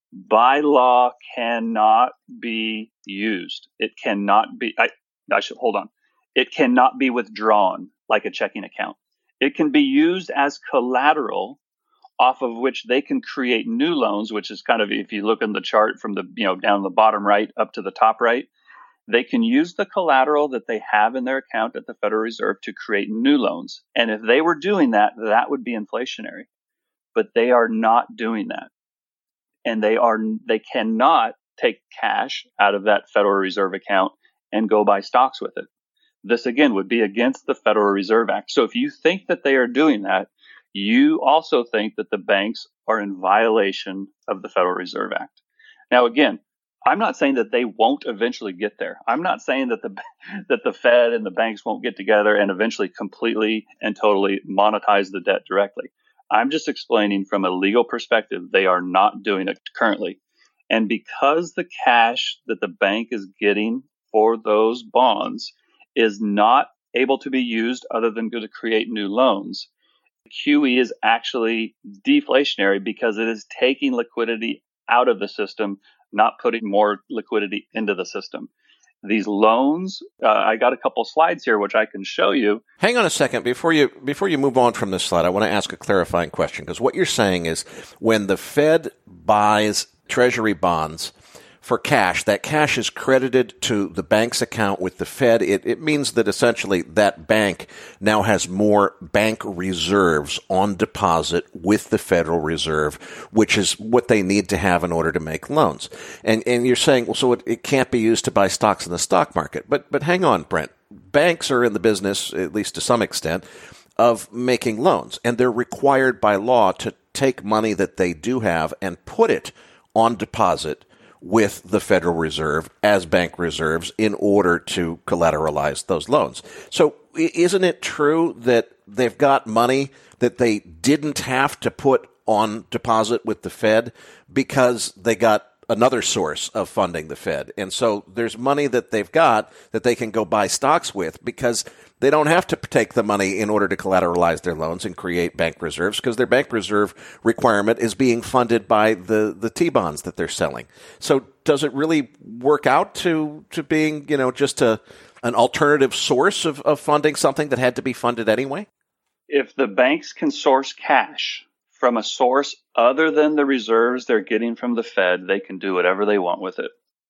by law cannot be used. It cannot be, I, I should, hold on. It cannot be withdrawn like a checking account. It can be used as collateral off of which they can create new loans, which is kind of, if you look in the chart from the, you know, down the bottom right up to the top right, they can use the collateral that they have in their account at the Federal Reserve to create new loans. And if they were doing that, that would be inflationary. But they are not doing that. And they are they cannot take cash out of that Federal Reserve account and go buy stocks with it. This, again, would be against the Federal Reserve Act. So if you think that they are doing that, you also think that the banks are in violation of the Federal Reserve Act. Now, again, I'm not saying that they won't eventually get there. I'm not saying that the that the Fed and the banks won't get together and eventually completely and totally monetize the debt directly. I'm just explaining from a legal perspective, they are not doing it currently. And because the cash that the bank is getting for those bonds is not able to be used other than to create new loans, Q E is actually deflationary because it is taking liquidity out of the system, not putting more liquidity into the system. These loans, uh, I got a couple slides here which I can show you. Hang on a second. Before you before you move on from this slide, I want to ask a clarifying question, because what you're saying is when the Fed buys Treasury bonds for cash, that cash is credited to the bank's account with the Fed. It, it means that essentially that bank now has more bank reserves on deposit with the Federal Reserve, which is what they need to have in order to make loans. And and you're saying, well, so it, it can't be used to buy stocks in the stock market. But but hang on, Brent. Banks are in the business, at least to some extent, of making loans, and they're required by law to take money that they do have and put it on deposit with the Federal Reserve as bank reserves in order to collateralize those loans. So isn't it true that they've got money that they didn't have to put on deposit with the Fed because they got another source of funding the Fed? And so there's money that they've got that they can go buy stocks with because they don't have to take the money in order to collateralize their loans and create bank reserves, because their bank reserve requirement is being funded by the, the T-bonds that they're selling. So does it really work out to, to being, you know, just a, an alternative source of, of funding something that had to be funded anyway? If the banks can source cash from a source other than the reserves they're getting from the Fed, they can do whatever they want with it.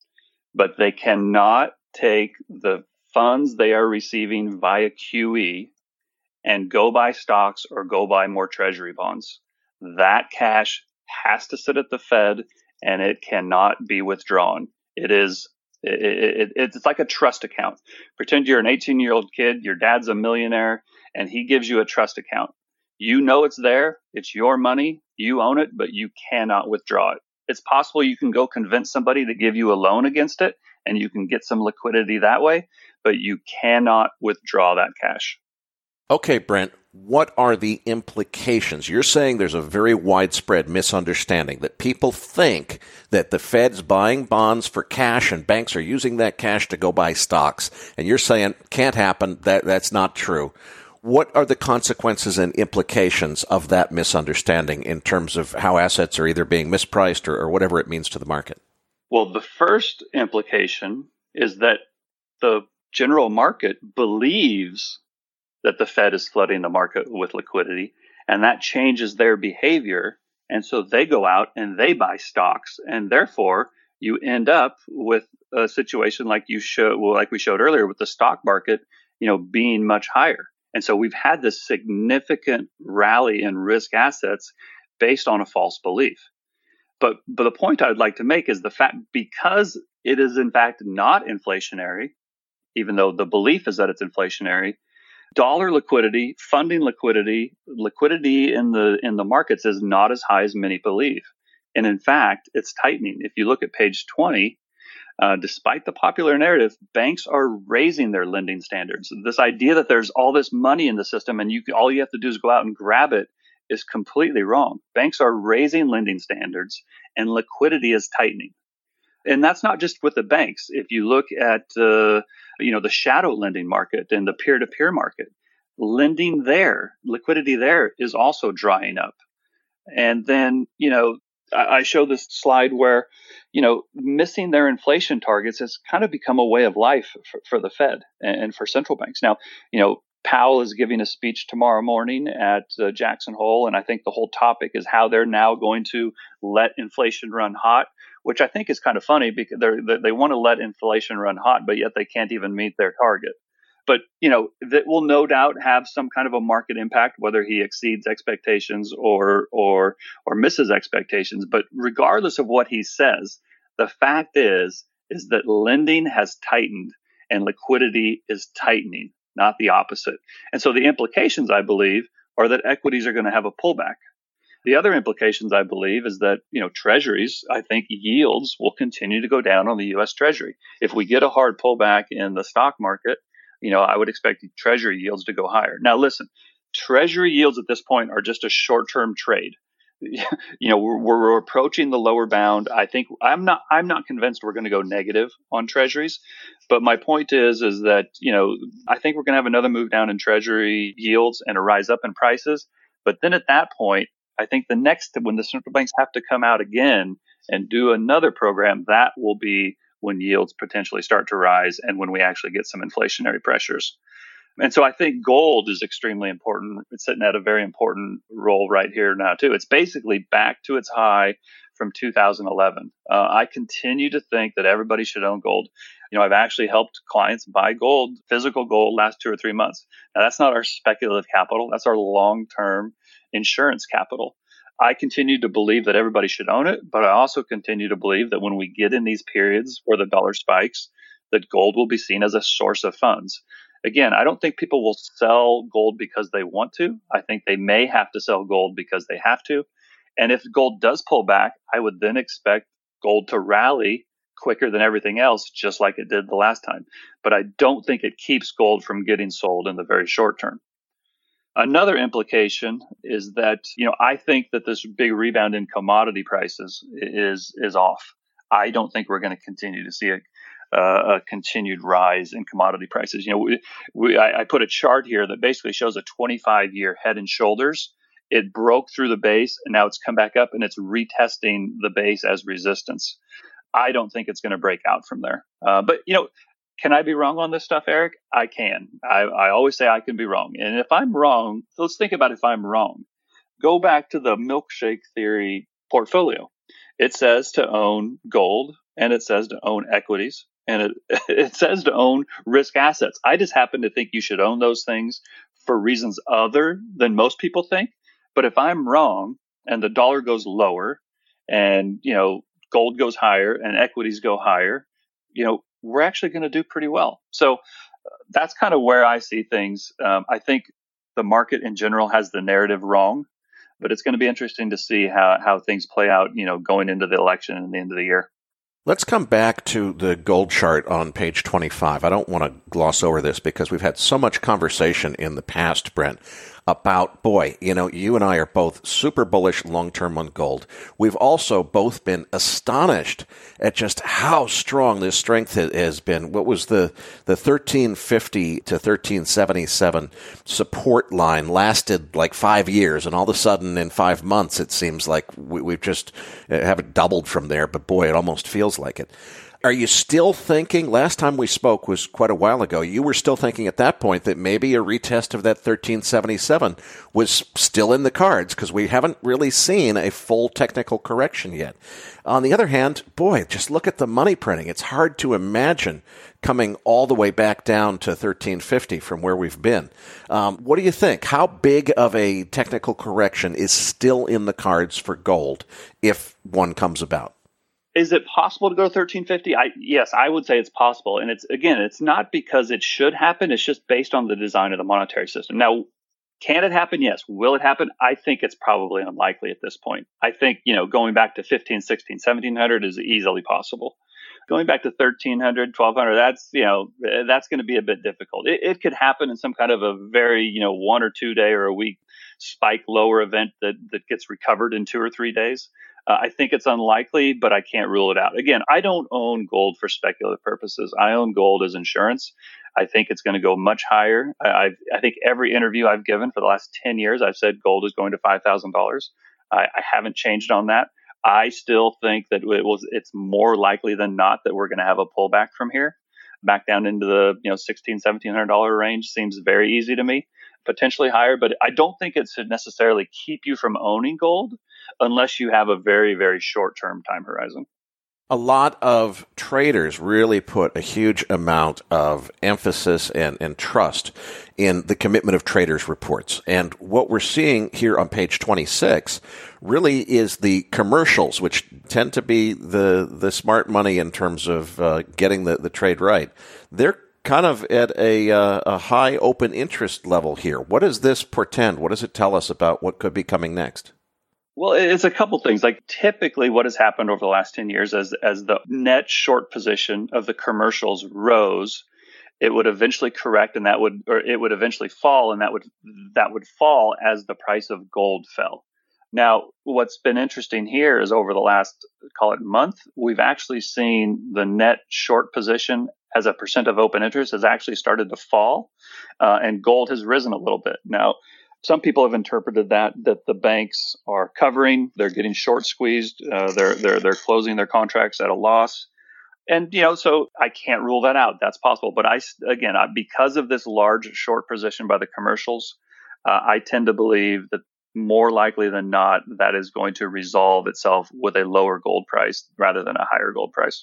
But they cannot take the funds they are receiving via Q E and go buy stocks or go buy more treasury bonds. That cash has to sit at the Fed and it cannot be withdrawn. It is it, it, it's like a trust account. Pretend you're an eighteen-year-old kid, your dad's a millionaire, and he gives you a trust account. You know it's there, it's your money, you own it, but you cannot withdraw it. It's possible you can go convince somebody to give you a loan against it, and you can get some liquidity that way, but you cannot withdraw that cash. Okay, Brent, what are the implications? You're saying there's a very widespread misunderstanding that people think that the Fed's buying bonds for cash and banks are using that cash to go buy stocks. And you're saying can't happen, that that's not true. What are the consequences and implications of that misunderstanding in terms of how assets are either being mispriced or, or whatever it means to the market? Well, the first implication is that the general market believes that the Fed is flooding the market with liquidity, and that changes their behavior. And so they go out and they buy stocks, and therefore you end up with a situation like you show, well, like we showed earlier with the stock market, you know, being much higher. And so we've had this significant rally in risk assets based on a false belief. But but the point I'd like to make is the fact, because it is in fact not inflationary, even though the belief is that it's inflationary, dollar liquidity, funding liquidity, liquidity in the in the markets is not as high as many believe. And in fact, it's tightening. If you look at page twenty, uh, despite the popular narrative, banks are raising their lending standards. This idea that there's all this money in the system and you all you have to do is go out and grab it is completely wrong. Banks are raising lending standards and liquidity is tightening. And that's not just with the banks. If you look at uh, you know the shadow lending market and the peer-to-peer market, lending there, liquidity there is also drying up. And then, you know, I, I show this slide where, you know, missing their inflation targets has kind of become a way of life for, for the Fed and, and for central banks. Now, you know, Powell is giving a speech tomorrow morning at uh, Jackson Hole, and I think the whole topic is how they're now going to let inflation run hot, which I think is kind of funny because they're, they want to let inflation run hot, but yet they can't even meet their target. But, you know, that will no doubt have some kind of a market impact, whether he exceeds expectations or or or misses expectations. But regardless of what he says, the fact is, is that lending has tightened and liquidity is tightening, not the opposite. And so the implications, I believe, are that equities are going to have a pullback. The other implications, I believe, is that, you know, treasuries, I think yields will continue to go down on the U S Treasury. If we get a hard pullback in the stock market, you know, I would expect treasury yields to go higher. Now, listen, treasury yields at this point are just a short-term trade. You know, we're, we're approaching the lower bound. I think I'm not I'm not convinced we're going to go negative on treasuries. But my point is, is that, you know, I think we're going to have another move down in treasury yields and a rise up in prices. But then at that point, I think the next, when the central banks have to come out again and do another program, that will be when yields potentially start to rise and when we actually get some inflationary pressures. And so I think gold is extremely important. It's sitting at a very important role right here now, too. It's basically back to its high from two thousand eleven. Uh, I continue to think that everybody should own gold. You know, I've actually helped clients buy gold, physical gold, last two or three months. Now, that's not our speculative capital. That's our long-term insurance capital. I continue to believe that everybody should own it, but I also continue to believe that when we get in these periods where the dollar spikes, that gold will be seen as a source of funds. Again, I don't think people will sell gold because they want to. I think they may have to sell gold because they have to. And if gold does pull back, I would then expect gold to rally quicker than everything else, just like it did the last time. But I don't think it keeps gold from getting sold in the very short term. Another implication is that, you know, I think that this big rebound in commodity prices is is off. I don't think we're going to continue to see a, uh, a continued rise in commodity prices. You know, we, we I, I put a chart here that basically shows a twenty-five year head and shoulders. It broke through the base and now it's come back up and it's retesting the base as resistance. I don't think it's going to break out from there. Uh, but, you know, Can I be wrong on this stuff, Eric? I can. I, I always say I can be wrong. And if I'm wrong, let's think about if I'm wrong. Go back to the milkshake theory portfolio. It says to own gold, and it says to own equities, and it, it says to own risk assets. I just happen to think you should own those things for reasons other than most people think. But if I'm wrong and the dollar goes lower and, you know, gold goes higher and equities go higher, you know, we're actually going to do pretty well. So uh, that's kind of where I see things. Um, I think the market in general has the narrative wrong, but it's going to be interesting to see how, how things play out, you know, going into the election and the end of the year. Let's come back to the gold chart on page twenty-five. I don't want to gloss over this because we've had so much conversation in the past, Brent, about, boy, you know, you and I are both super bullish long-term on gold. We've also both been astonished at just how strong this strength has been. What was the, the thirteen fifty to thirteen seventy-seven support line lasted like five years, and all of a sudden in five months it seems like we, we've just haven't doubled from there, but boy, it almost feels like it. Are you still thinking, last time we spoke was quite a while ago, you were still thinking at that point that maybe a retest of that thirteen seventy-seven was still in the cards because we haven't really seen a full technical correction yet. On the other hand, boy, just look at the money printing. It's hard to imagine coming all the way back down to thirteen fifty from where we've been. Um, what do you think? How big of a technical correction is still in the cards for gold if one comes about? Is it possible to go to thirteen fifty? I, yes, I would say it's possible. And it's, again, it's not because it should happen. It's just based on the design of the monetary system. Now, can it happen? Yes. Will it happen? I think it's probably unlikely at this point. I think, you know, going back to fifteen, sixteen, seventeen hundred is easily possible. Going back to thirteen hundred, twelve hundred, that's, you know, that's going to be a bit difficult. It, it could happen in some kind of a very, you know, one or two day or a week spike lower event that, that gets recovered in two or three days. Uh, I think it's unlikely, but I can't rule it out. Again, I don't own gold for speculative purposes. I own gold as insurance. I think it's going to go much higher. I, I've, I think every interview I've given for the last ten years, I've said gold is going to five thousand dollars. I, I haven't changed on that. I still think that it was, it's more likely than not that we're going to have a pullback from here. Back down into the, you know, sixteen, seventeen hundred dollar range seems very easy to me. Potentially higher, but I don't think it should necessarily keep you from owning gold unless you have a very, very short-term time horizon. A lot of traders really put a huge amount of emphasis and, and trust in the commitment of traders reports. And what we're seeing here on page twenty-six really is the commercials, which tend to be the, the smart money in terms of uh, getting the, the trade right. They're kind of at a, uh, a high open interest level here. What does this portend? What does it tell us about what could be coming next? Well, it's a couple things. Like typically what has happened over the last ten years as, as the net short position of the commercials rose, it would eventually correct and that would, or it would eventually fall and that would, that would fall as the price of gold fell. Now, what's been interesting here is over the last, call it month, we've actually seen the net short position as a percent of open interest has actually started to fall, uh, and gold has risen a little bit. Now, some people have interpreted that that the banks are covering, they're getting short squeezed, uh, they're they're they're closing their contracts at a loss, and you know, so I can't rule that out. That's possible, but I again, I, because of this large short position by the commercials, uh, I tend to believe that more likely than not, that is going to resolve itself with a lower gold price rather than a higher gold price.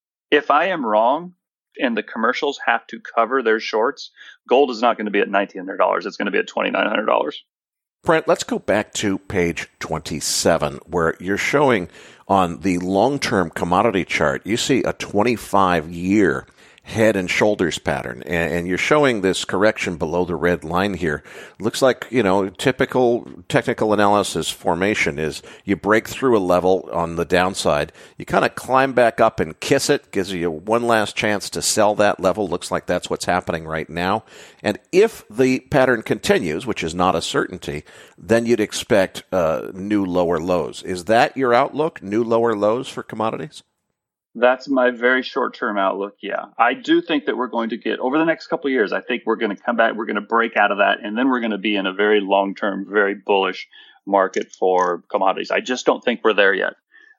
If I am wrong, and the commercials have to cover their shorts, gold is not going to be at nineteen hundred dollars. It's going to be at twenty-nine hundred dollars. Brent, let's go back to page twenty-seven, where you're showing on the long-term commodity chart, you see a twenty-five year head and shoulders pattern, and, and you're showing this correction below the red line here. Looks like, you know, typical technical analysis formation is you break through a level on the downside, you kind of climb back up and kiss it, gives you one last chance to sell that level. Looks like that's what's happening right now. And if the pattern continues, which is not a certainty, then you'd expect uh, new lower lows. Is that your outlook, new lower lows for commodities? That's my very short-term outlook. Yeah, I do think that we're going to get over the next couple of years. I think we're going to come back. We're going to break out of that, and then we're going to be in a very long-term, very bullish market for commodities. I just don't think we're there yet.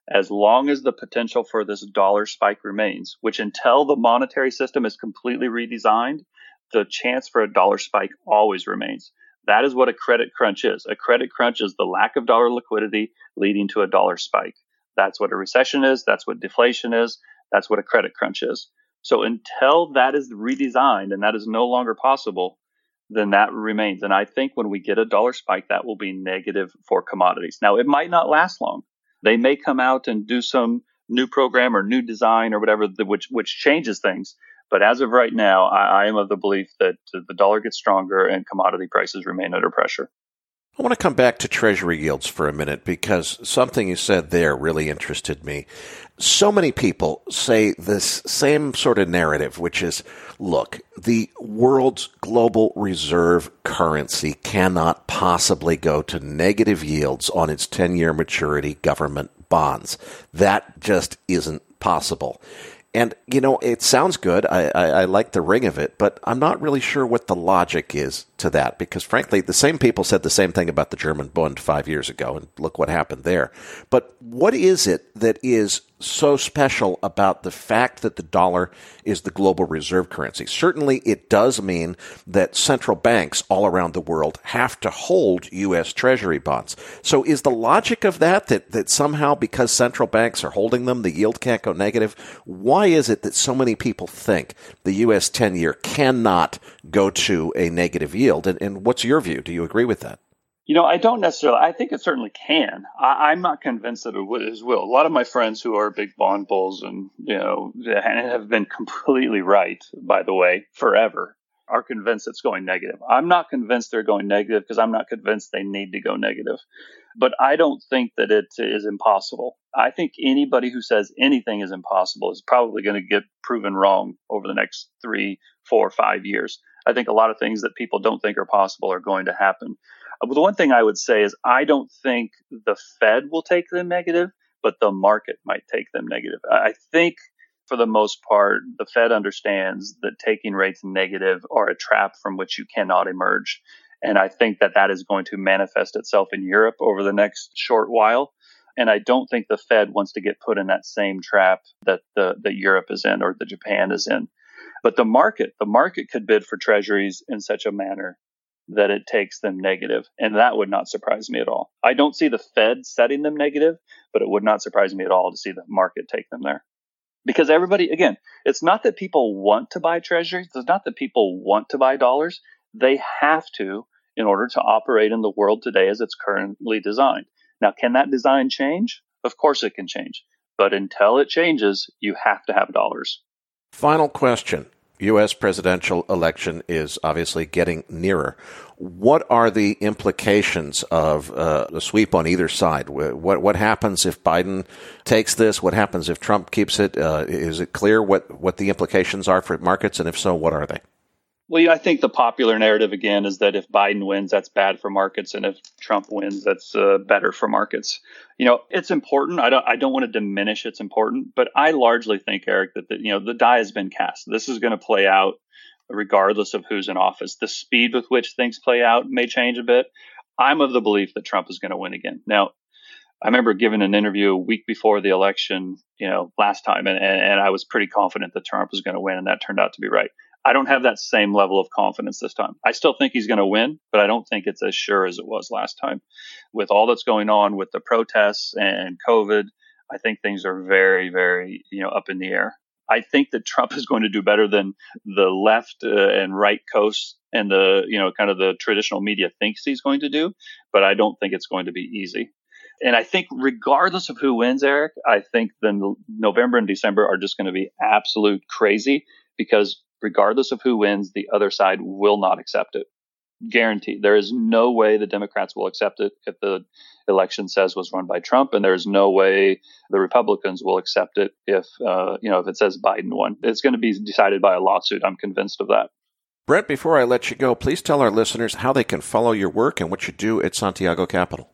as long as the potential for this dollar spike remains, which until the monetary system is completely redesigned, the chance for a dollar spike always remains. That is what a credit crunch is. A credit crunch is the lack of dollar liquidity leading to a dollar spike. That's what a recession is. That's what deflation is. That's what a credit crunch is. So until that is redesigned and that is no longer possible, then that remains. And I think when we get a dollar spike, that will be negative for commodities. Now, it might not last long. They may come out and do some new program or new design or whatever, which which changes things. But as of right now, I, I am of the belief that the dollar gets stronger and commodity prices remain under pressure. I want to come back to Treasury yields for a minute because something you said there really interested me. So many people say this same sort of narrative, which is, look, the world's global reserve currency cannot possibly go to negative yields on its ten-year maturity government bonds. That just isn't possible. And, you know, it sounds good. I, I, I like the ring of it, but I'm not really sure what the logic is to that because, frankly, the same people said the same thing about the German Bund five years ago, and look what happened there. But what is it that is so special about the fact that the dollar is the global reserve currency? Certainly, it does mean that central banks all around the world have to hold U S. Treasury bonds. So is the logic of that that, that somehow because central banks are holding them, the yield can't go negative? Why is it that so many people think the U S ten-year cannot go to a negative yield? And, and what's your view? Do you agree with that? You know, I don't necessarily. I think it certainly can. I, I'm not convinced that it would, as will. A lot of my friends who are big bond bulls and, you know, and have been completely right, by the way, forever, are convinced it's going negative. I'm not convinced they're going negative because I'm not convinced they need to go negative. But I don't think that it is impossible. I think anybody who says anything is impossible is probably going to get proven wrong over the next three, four, five years. I think a lot of things that people don't think are possible are going to happen. But the one thing I would say is I don't think the Fed will take them negative, but the market might take them negative. I think for the most part, the Fed understands that taking rates negative are a trap from which you cannot emerge. And I think that that is going to manifest itself in Europe over the next short while. And I don't think the Fed wants to get put in that same trap that the that Europe is in or that Japan is in. But the market, the market could bid for treasuries in such a manner that it takes them negative. And that would not surprise me at all. I don't see the Fed setting them negative, but it would not surprise me at all to see the market take them there. Because everybody, again, it's not that people want to buy treasuries. It's not that people want to buy dollars. They have to in order to operate in the world today as it's currently designed. Now, can that design change? Of course it can change. But until it changes, you have to have dollars. Final question. U S presidential election is obviously getting nearer. What are the implications of uh, a sweep on either side? What what happens if Biden takes this? What happens if Trump keeps it? Uh, is it clear what, what the implications are for markets? And if so, what are they? Well, yeah, I think the popular narrative, again, is that if Biden wins, that's bad for markets. And if Trump wins, that's uh, better for markets. You know, it's important. I don't I don't want to diminish its importance, but I largely think, Eric, that the, you know, the die has been cast. This is going to play out regardless of who's in office. The speed with which things play out may change a bit. I'm of the belief that Trump is going to win again. Now, I remember giving an interview a week before the election, you know, last time, and, and I was pretty confident that Trump was going to win, and that turned out to be right. I don't have that same level of confidence this time. I still think he's going to win, but I don't think it's as sure as it was last time. With all that's going on with the protests and COVID, I think things are very, very, you know, up in the air. I think that Trump is going to do better than the left uh, and right coast and the, you know, kind of the traditional media thinks he's going to do, but I don't think it's going to be easy. And I think regardless of who wins, Eric, I think the November and December are just going to be absolute crazy because regardless of who wins, the other side will not accept it. Guaranteed. There is no way the Democrats will accept it if the election says was run by Trump, and there's no way the Republicans will accept it if uh, you know if it says Biden won. It's going to be decided by a lawsuit. I'm convinced of that. Brent, before I let you go, please tell our listeners how they can follow your work and what you do at Santiago Capital.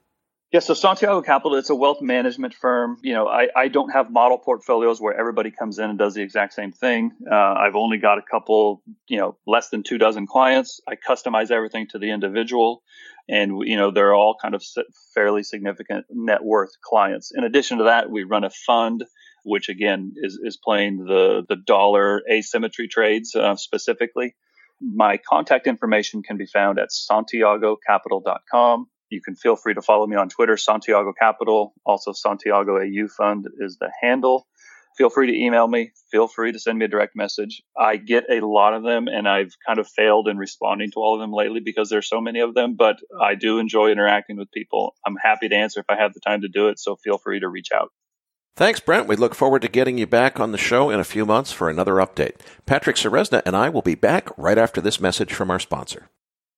Yeah, so Santiago Capital, it's a wealth management firm. You know, I, I don't have model portfolios where everybody comes in and does the exact same thing. Uh, I've only got a couple, you know, less than two dozen clients. I customize everything to the individual. And, you know, they're all kind of fairly significant net worth clients. In addition to that, we run a fund, which again is, is playing the, the dollar asymmetry trades uh, specifically. My contact information can be found at santiago capital dot com. You can feel free to follow me on Twitter, Santiago Capital. Also, Santiago A U Fund is the handle. Feel free to email me. Feel free to send me a direct message. I get a lot of them, and I've kind of failed in responding to all of them lately because there's so many of them, but I do enjoy interacting with people. I'm happy to answer if I have the time to do it, so feel free to reach out. Thanks, Brent. We look forward to getting you back on the show in a few months for another update. Patrick Ceresna and I will be back right after this message from our sponsor.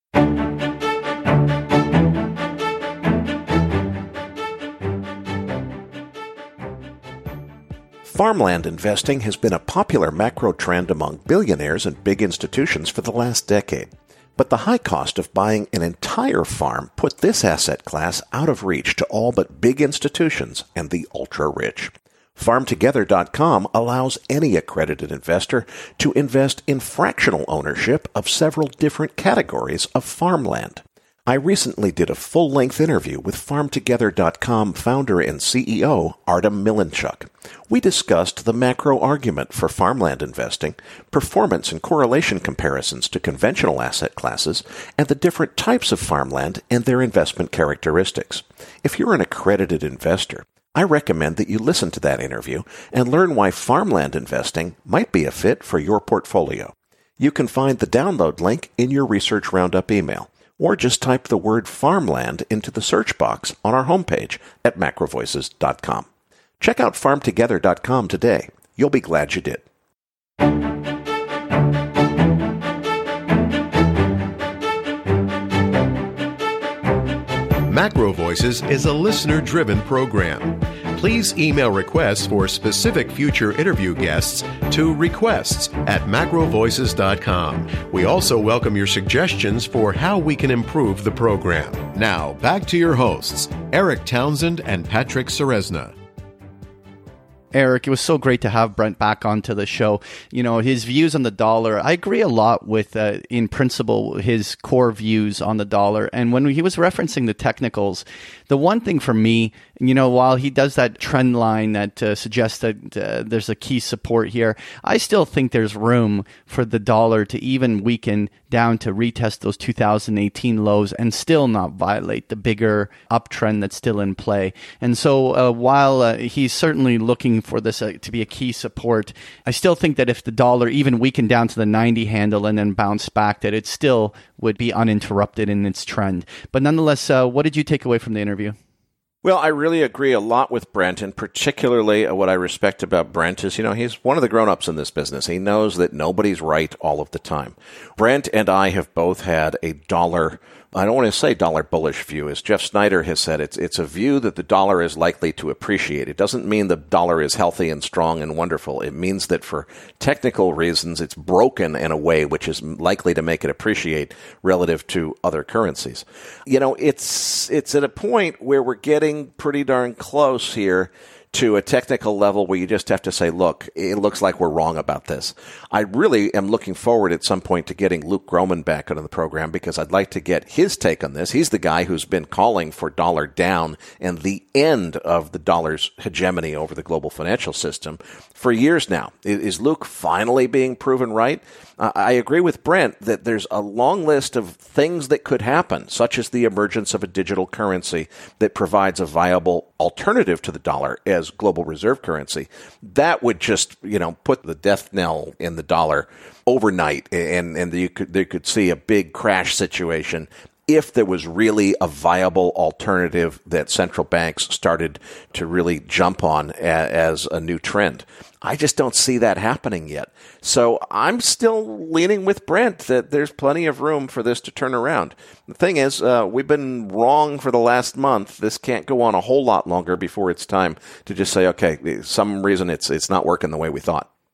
Farmland investing has been a popular macro trend among billionaires and big institutions for the last decade. But the high cost of buying an entire farm put this asset class out of reach to all but big institutions and the ultra-rich. farm together dot com allows any accredited investor to invest in fractional ownership of several different categories of farmland. I recently did a full-length interview with farm together dot com founder and C E O Artem Milinchuk. We discussed the macro argument for farmland investing, performance and correlation comparisons to conventional asset classes, and the different types of farmland and their investment characteristics. If you're an accredited investor, I recommend that you listen to that interview and learn why farmland investing might be a fit for your portfolio. You can find the download link in your Research Roundup email, or just type the word farmland into the search box on our homepage at macro voices dot com. Check out farm together dot com today. You'll be glad you did. Macro Voices is a listener-driven program. Please email requests for specific future interview guests to requests at macro voices dot com. We also welcome your suggestions for how we can improve the program. Now, back to your hosts, Eric Townsend and Patrick Ceresna. Eric, it was so great to have Brent back onto the show. You know, his views on the dollar, I agree a lot with, uh, in principle, his core views on the dollar. And when he was referencing the technicals, the one thing for me, you know, while he does that trend line that uh, suggests that uh, there's a key support here, I still think there's room for the dollar to even weaken down to retest those two thousand eighteen lows and still not violate the bigger uptrend that's still in play. And so uh, while uh, he's certainly looking for this uh, to be a key support, I still think that if the dollar even weakened down to the ninety handle and then bounced back, that it still would be uninterrupted in its trend. But nonetheless, uh, what did you take away from the interview? Well, I really agree a lot with Brent, and particularly what I respect about Brent is, you know, he's one of the grown-ups in this business. He knows that nobody's right all of the time. Brent and I have both had a dollar, I don't want to say dollar bullish view. As Jeff Snyder has said, it's it's a view that the dollar is likely to appreciate. It doesn't mean the dollar is healthy and strong and wonderful. It means that for technical reasons, it's broken in a way which is likely to make it appreciate relative to other currencies. You know, it's it's at a point where we're getting pretty darn close here to a technical level where you just have to say, look, it looks like we're wrong about this. I really am looking forward at some point to getting Luke Gromen back onto the program because I'd like to get his take on this. He's the guy who's been calling for dollar down and the end of the dollar's hegemony over the global financial system for years now. Is Luke finally being proven right? Uh, I agree with Brent that there's a long list of things that could happen, such as the emergence of a digital currency that provides a viable alternative to the dollar as global reserve currency. That would just, you know, put the death knell in the dollar overnight, and, and you could, they could see a big crash situation if there was really a viable alternative that central banks started to really jump on a, as a new trend. I just don't see that happening yet. So I'm still leaning with Brent that there's plenty of room for this to turn around. The thing is, uh, we've been wrong for the last month. This can't go on a whole lot longer before it's time to just say, okay, some reason it's it's not working the way we thought.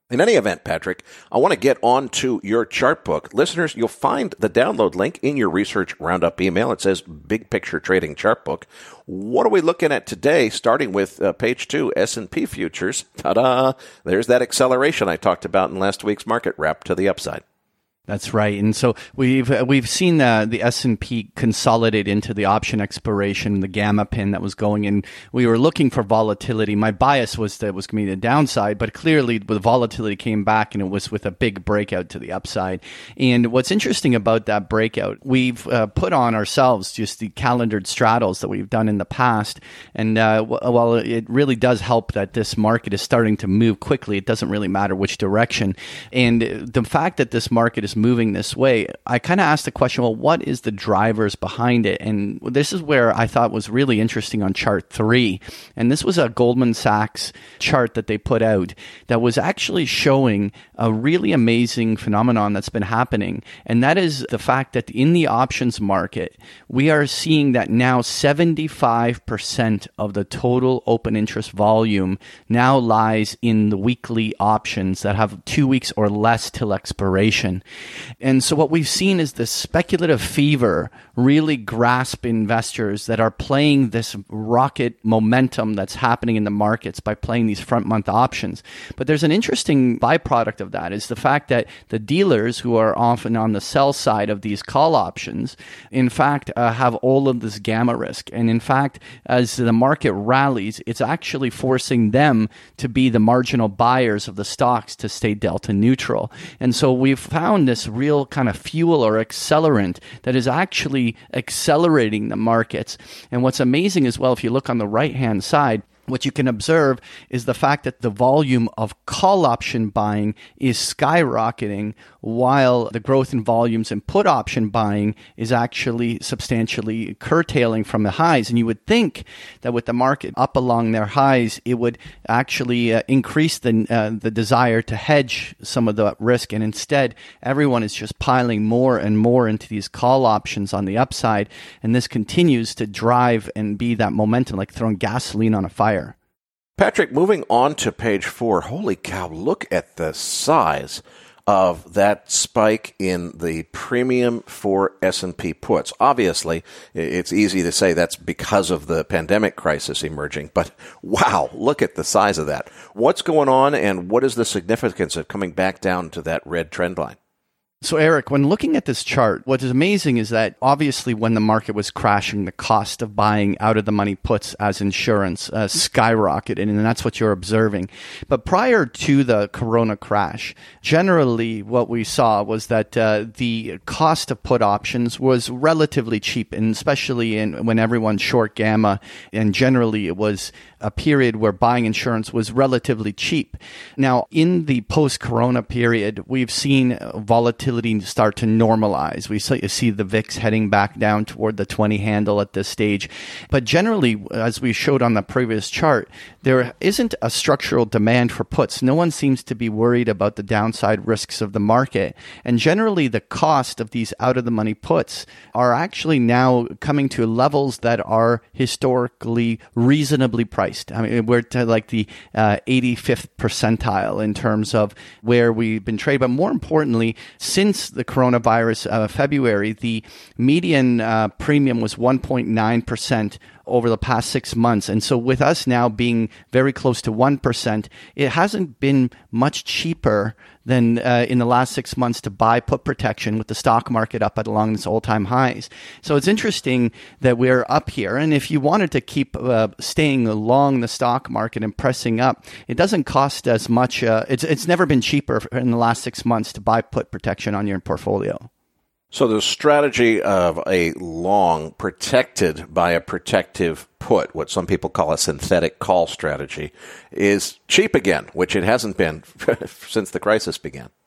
In any event, Patrick, I want to get on to your chart book. Listeners, you'll find the download link in your Research Roundup email. It says Big Picture Trading Chart Book. What are we looking at today, starting with uh, page two, S and P futures? Ta-da! There's that acceleration I talked about in last week's market wrap to the upside. That's right. And so we've we've seen the, the S and P consolidate into the option expiration, the gamma pin that was going in. We were looking for volatility. My bias was that it was going to be the downside, but clearly the volatility came back and it was with a big breakout to the upside. And what's interesting about that breakout, we've uh, put on ourselves just the calendared straddles that we've done in the past. And uh, while it really does help that this market is starting to move quickly, it doesn't really matter which direction. And the fact that this market is moving this way, I kind of asked the question, well, what is the drivers behind it? And this is where I thought was really interesting on chart three. And this was a Goldman Sachs chart that they put out that was actually showing a really amazing phenomenon that's been happening. And that is the fact that in the options market, we are seeing that now seventy-five percent of the total open interest volume now lies in the weekly options that have two weeks or less till expiration. And so what we've seen is this speculative fever really grasp investors that are playing this rocket momentum that's happening in the markets by playing these front month options. But there's an interesting byproduct of that is the fact that the dealers who are often on the sell side of these call options, in fact, uh, have all of this gamma risk. And in fact, as the market rallies, it's actually forcing them to be the marginal buyers of the stocks to stay delta neutral. And so we've found this real kind of fuel or accelerant that is actually accelerating the markets. And what's amazing as well, if you look on the right-hand side, what you can observe is the fact that the volume of call option buying is skyrocketing while the growth in volumes in put option buying is actually substantially curtailing from the highs. And you would think that with the market up along their highs, it would actually uh, increase the uh, the desire to hedge some of the risk. And instead, everyone is just piling more and more into these call options on the upside. And this continues to drive and be that momentum, like throwing gasoline on a fire. Patrick, moving on to page four, holy cow, look at the size of that spike in the premium for S and P puts. Obviously, it's easy to say that's because of the pandemic crisis emerging, but wow, look at the size of that. What's going on, and what is the significance of coming back down to that red trend line? So, Eric, when looking at this chart, what is amazing is that obviously when the market was crashing, the cost of buying out-of-the-money puts as insurance uh, skyrocketed, and that's what you're observing. But prior to the corona crash, generally what we saw was that uh, the cost of put options was relatively cheap, and especially in, when everyone's short gamma, and generally it was a period where buying insurance was relatively cheap. Now, in the post-corona period, we've seen volatility start to normalize. We see the V I X heading back down toward the twenty handle at this stage. But generally, as we showed on the previous chart, there isn't a structural demand for puts. No one seems to be worried about the downside risks of the market. And generally, the cost of these out-of-the-money puts are actually now coming to levels that are historically reasonably priced. I mean, we're to like the uh, eighty-fifth percentile in terms of where we've been trading. But more importantly, since the coronavirus uh, February, the median uh, premium was one point nine percent over the past six months. And so with us now being very close to one percent, it hasn't been much cheaper than uh, in the last six months to buy put protection with the stock market up at along its all-time highs. So it's interesting that we're up here. And if you wanted to keep uh, staying along the stock market and pressing up, it doesn't cost as much. Uh, it's it's never been cheaper in the last six months to buy put protection on your portfolio. So the strategy of a long protected by a protective put, what some people call a synthetic call strategy, is cheap again, which it hasn't been since the crisis began.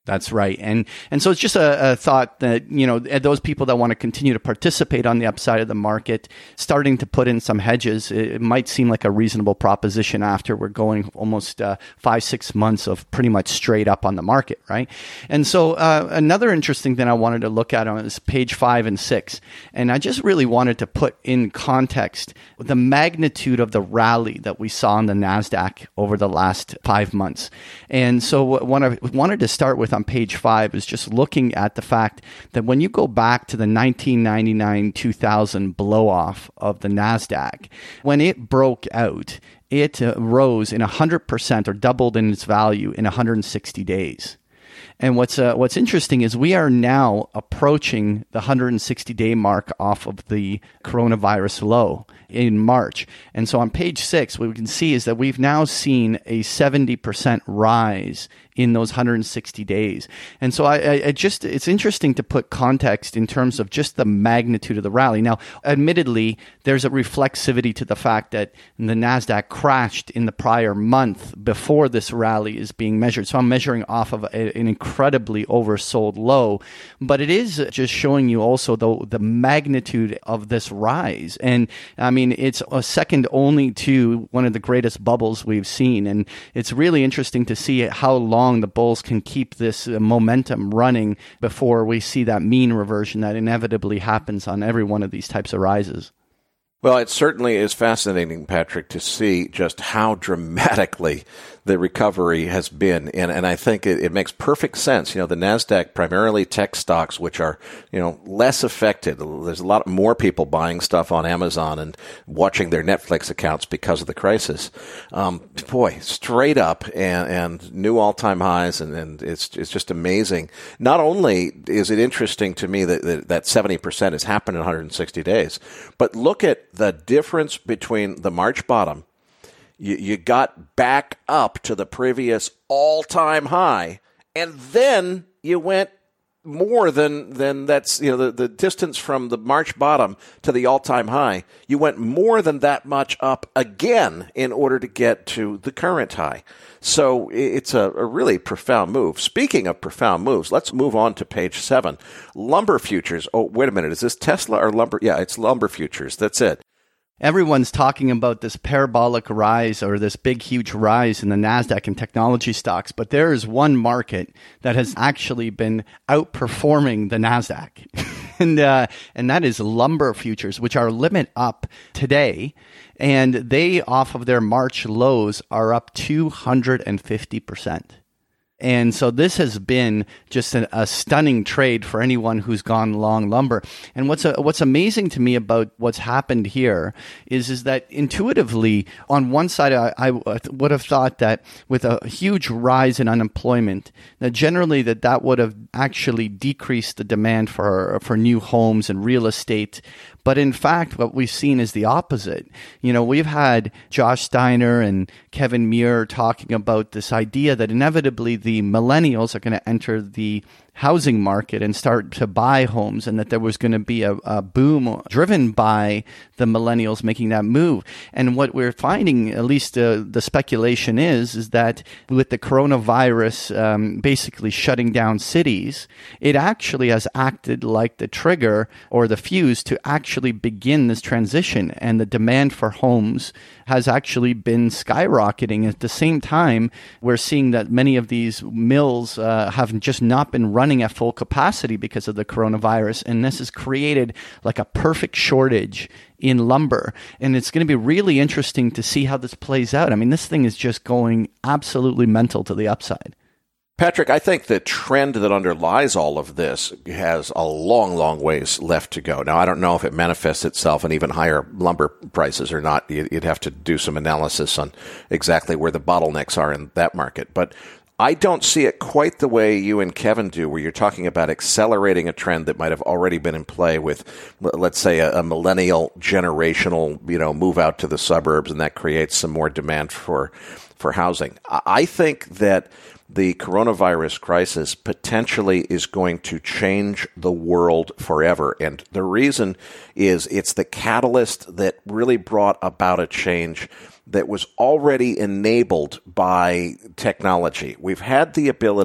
That's right. And and so it's just a, a thought that, you know, those people that want to continue to participate on the upside of the market, starting to put in some hedges, it, it might seem like a reasonable proposition after we're going almost uh, five, six months of pretty much straight up on the market, right? And so uh, another interesting thing I wanted to look at on is page five and six. And I just really wanted to put in context the magnitude of the rally that we saw in the NASDAQ over the last five months. And so what I wanted to start with on page five is just looking at the fact that when you go back to the nineteen ninety-nine two thousand blow off of the NASDAQ, when it broke out, it uh, rose in one hundred percent or doubled in its value in one hundred sixty days. And what's uh, what's interesting is we are now approaching the one hundred sixty day mark off of the coronavirus low in March. And so on page six, what we can see is that we've now seen a seventy percent rise in those one hundred sixty days. And so I, I, I just, it's interesting to put context in terms of just the magnitude of the rally. Now, admittedly, there's a reflexivity to the fact that the NASDAQ crashed in the prior month before this rally is being measured. So I'm measuring off of a, an incredibly oversold low, but it is just showing you also the, the magnitude of this rise. And I mean, it's a second only to one of the greatest bubbles we've seen. And it's really interesting to see how long the bulls can keep this uh, momentum running before we see that mean reversion that inevitably happens on every one of these types of rises. Well, it certainly is fascinating, Patrick, to see just how dramatically the recovery has been. And, and I think it, it makes perfect sense. You know, the NASDAQ, primarily tech stocks, which are, you know, less affected. There's a lot more people buying stuff on Amazon and watching their Netflix accounts because of the crisis. Um, boy, straight up and, and new all-time highs. And, and it's, it's just amazing. Not only is it interesting to me that, that, that seventy percent has happened in one hundred sixty days, but look at the difference between the March bottom. You, you got back up to the previous all-time high, and then you went more than than that's you know the, the distance from the March bottom to the all-time high. You went more than that much up again in order to get to the current high. So it's a, a really profound move. Speaking of profound moves, let's move on to page seven. Lumber futures. Oh, wait a minute. Is this Tesla or lumber? Yeah, it's lumber futures. That's it. Everyone's talking about this parabolic rise or this big, huge rise in the NASDAQ and technology stocks, but there is one market that has actually been outperforming the NASDAQ, and uh, and that is lumber futures, which are limit up today, and they, off of their March lows, are up two hundred fifty percent. And so this has been just a, a stunning trade for anyone who's gone long lumber. And what's a, what's amazing to me about what's happened here is is that intuitively, on one side, I, I would have thought that with a huge rise in unemployment, that generally that that would have actually decreased the demand for for new homes and real estate. But in fact, what we've seen is the opposite. You know, we've had Josh Steiner and Kevin Muir talking about this idea that inevitably the millennials are going to enter the housing market and start to buy homes, and that there was going to be a, a boom driven by the millennials making that move. And what we're finding, at least uh, the speculation is, is that with the coronavirus um, basically shutting down cities, it actually has acted like the trigger or the fuse to actually begin this transition. And the demand for homes has actually been skyrocketing. At the same time, we're seeing that many of these mills uh, have just not been running at full capacity because of the coronavirus. And this has created like a perfect shortage in lumber. And it's going to be really interesting to see how this plays out. I mean, this thing is just going absolutely mental to the upside. Patrick, I think the trend that underlies all of this has a long, long ways left to go. Now, I don't know if it manifests itself in even higher lumber prices or not. You'd have to do some analysis on exactly where the bottlenecks are in that market. But I don't see it quite the way you and Kevin do, where you're talking about accelerating a trend that might have already been in play with, let's say, a, a millennial generational, you know, move out to the suburbs, and that creates some more demand for for housing. I think that the coronavirus crisis potentially is going to change the world forever. And the reason is it's the catalyst that really brought about a change that was already enabled by technology. We've had the ability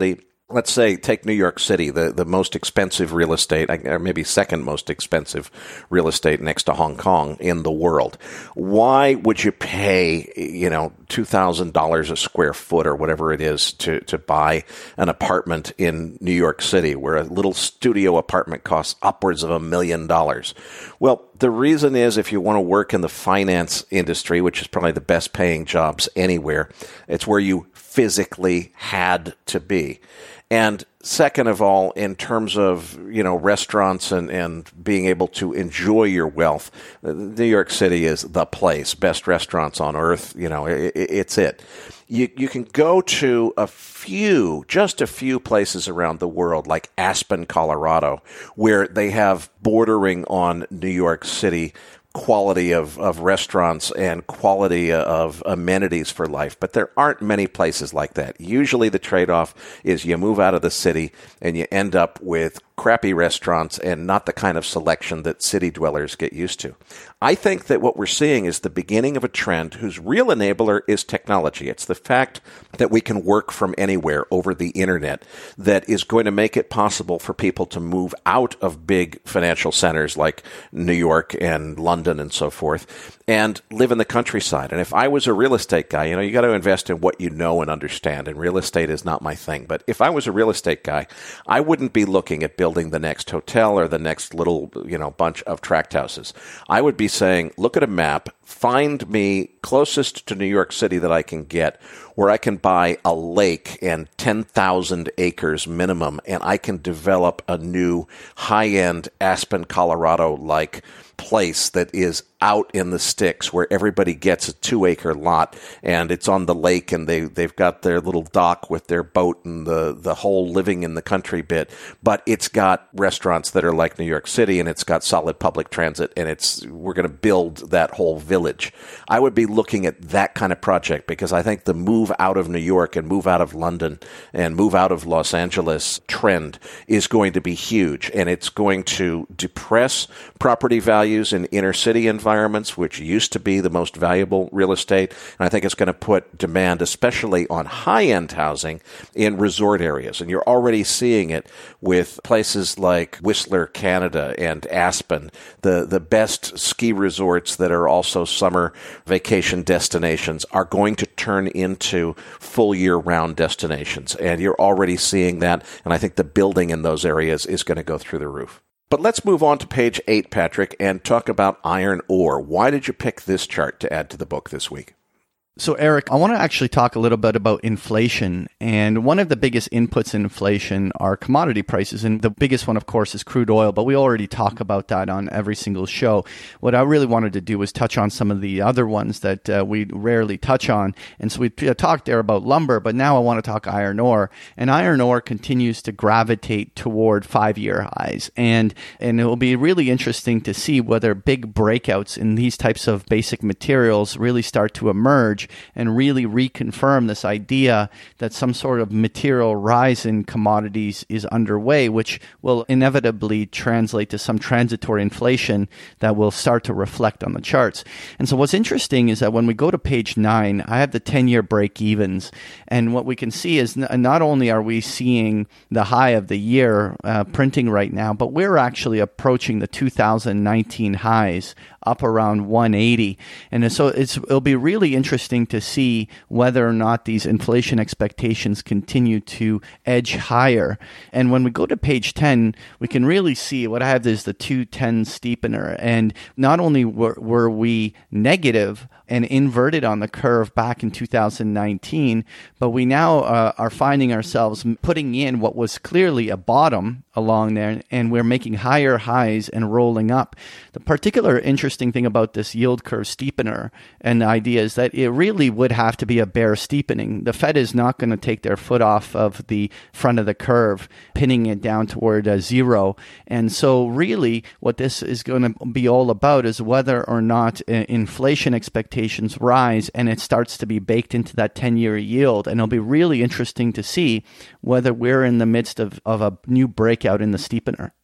Let's say, take New York City, the, the most expensive real estate, or maybe second most expensive real estate next to Hong Kong in the world. Why would you pay, you know, two thousand dollars a square foot or whatever it is to, to buy an apartment in New York City where a little studio apartment costs upwards of a million dollars? Well, the reason is if you want to work in the finance industry, which is probably the best paying jobs anywhere, it's where you physically had to be. And second of all, in terms of, you know, restaurants and, and being able to enjoy your wealth, New York City is the place, best restaurants on earth, you know, it, it's it. You, you can go to a few, just a few places around the world, like Aspen, Colorado, where they have bordering on New York City quality of, of restaurants and quality of amenities for life. But there aren't many places like that. Usually the trade-off is you move out of the city and you end up with crappy restaurants and not the kind of selection that city dwellers get used to. I think that what we're seeing is the beginning of a trend whose real enabler is technology. It's the fact that we can work from anywhere over the internet that is going to make it possible for people to move out of big financial centers like New York and London and so forth and live in the countryside. And if I was a real estate guy, you know, you got to invest in what you know and understand, and real estate is not my thing. But if I was a real estate guy, I wouldn't be looking at building the next hotel or the next little, you know, bunch of tract houses. I would be saying, look at a map, find me closest to New York City that I can get, where I can buy a lake and ten thousand acres minimum, and I can develop a new high-end Aspen, Colorado-like place that is out in the sticks where everybody gets a two-acre lot and it's on the lake and they, they've got their little dock with their boat and the, the whole living in the country bit. But it's got restaurants that are like New York City and it's got solid public transit and it's we're going to build that whole village. I would be looking at that kind of project because I think the move out of New York and move out of London and move out of Los Angeles trend is going to be huge, and it's going to depress property values in inner city environments, which used to be the most valuable real estate. And I think it's going to put demand, especially on high-end housing, in resort areas. And you're already seeing it with places like Whistler, Canada, and Aspen, the, the best ski resorts that are also summer vacation destinations are going to turn into full year-round destinations. And you're already seeing that. And I think the building in those areas is going to go through the roof. But let's move on to page eight, Patrick, and talk about iron ore. Why did you pick this chart to add to the book this week? So, Eric, I want to actually talk a little bit about inflation. And one of the biggest inputs in inflation are commodity prices. And the biggest one, of course, is crude oil. But we already talk about that on every single show. What I really wanted to do was touch on some of the other ones that uh, we rarely touch on. And so we talked there about lumber, but now I want to talk iron ore. And iron ore continues to gravitate toward five-year highs. And, and it will be really interesting to see whether big breakouts in these types of basic materials really start to emerge and really reconfirm this idea that some sort of material rise in commodities is underway, which will inevitably translate to some transitory inflation that will start to reflect on the charts. And so what's interesting is that when we go to page nine, I have the ten-year break-evens. And what we can see is n- not only are we seeing the high of the year uh, printing right now, but we're actually approaching the two thousand nineteen highs, up around one eighty. And so it's, it'll be really interesting to see whether or not these inflation expectations continue to edge higher. And when we go to page ten, we can really see what I have is the two ten steepener. And not only were, were we negative and inverted on the curve back in two thousand nineteen, but we now uh, are finding ourselves putting in what was clearly a bottom along there, and we're making higher highs and rolling up. The particular interesting thing about this yield curve steepener and the idea is that it really would have to be a bear steepening. The Fed is not going to take their foot off of the front of the curve, pinning it down toward uh, zero. And so really what this is going to be all about is whether or not uh, inflation expectations rise and it starts to be baked into that ten-year yield. And it'll be really interesting to see whether we're in the midst of, of a new breakout in the steepener.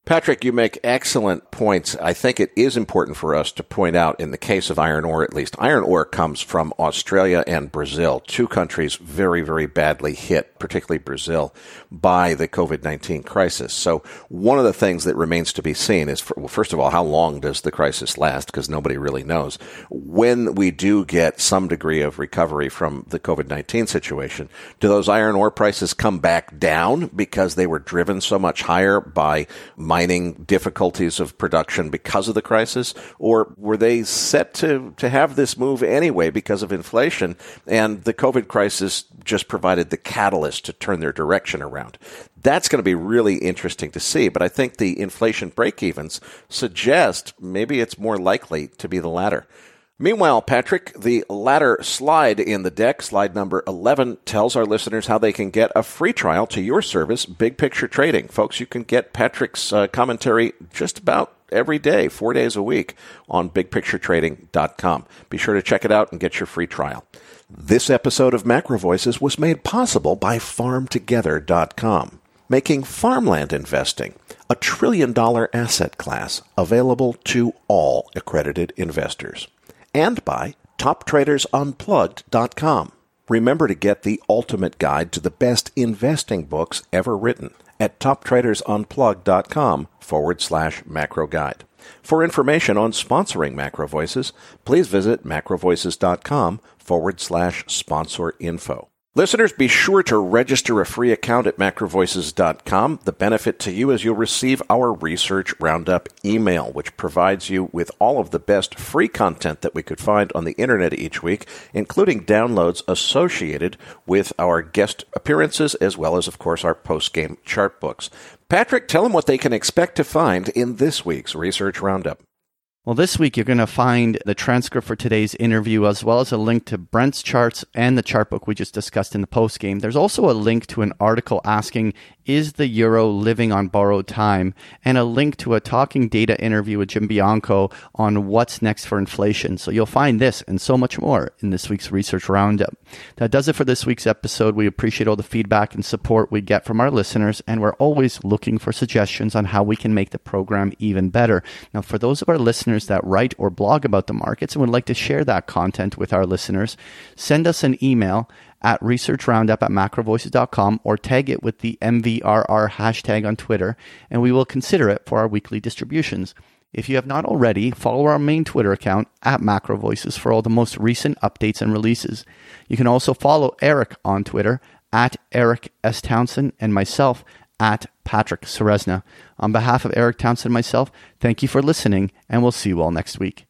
Patrick, you make excellent points. I think it is important for us to point out, in the case of iron ore at least, iron ore comes from Australia and Brazil, two countries very, very badly hit, particularly Brazil, by the covid nineteen crisis. So one of the things that remains to be seen is, well, first of all, how long does the crisis last? Because nobody really knows. When we do get some degree of recovery from the covid nineteen situation, do those iron ore prices come back down because they were driven so much higher by mining difficulties of production because of the crisis, or were they set to, to have this move anyway because of inflation, and the COVID crisis just provided the catalyst to turn their direction around? That's going to be really interesting to see, but I think the inflation break-evens suggest maybe it's more likely to be the latter. Meanwhile, Patrick, the latter slide in the deck, slide number eleven, tells our listeners how they can get a free trial to your service, Big Picture Trading. Folks, you can get Patrick's uh, commentary just about every day, four days a week, on big picture trading dot com. Be sure to check it out and get your free trial. This episode of Macro Voices was made possible by farm together dot com, making farmland investing a trillion-dollar asset class available to all accredited investors. And by top traders unplugged dot com. Remember to get the ultimate guide to the best investing books ever written at top traders unplugged dot com forward slash macro guide. For information on sponsoring Macro Voices, please visit macro voices dot com forward slash sponsor info. Listeners, be sure to register a free account at macro voices dot com. The benefit to you is you'll receive our Research Roundup email, which provides you with all of the best free content that we could find on the internet each week, including downloads associated with our guest appearances, as well as, of course, our post-game chart books. Patrick, tell them what they can expect to find in this week's Research Roundup. Well, this week you're going to find the transcript for today's interview, as well as a link to Brent's charts and the chart book we just discussed in the postgame. There's also a link to an article asking, is the euro living on borrowed time? And a link to a talking data interview with Jim Bianco on what's next for inflation. So you'll find this and so much more in this week's Research Roundup. That does it for this week's episode. We appreciate all the feedback and support we get from our listeners, and we're always looking for suggestions on how we can make the program even better. Now, for those of our listeners that write or blog about the markets and would like to share that content with our listeners, send us an email at research roundup at macro voices dot com or tag it with the M V R R hashtag on Twitter, and we will consider it for our weekly distributions. If you have not already, follow our main Twitter account at Macro Voices for all the most recent updates and releases. You can also follow Eric on Twitter at Eric S. Townsend and myself at Patrick Ceresna. On behalf of Eric Townsend and myself, thank you for listening, and we'll see you all next week.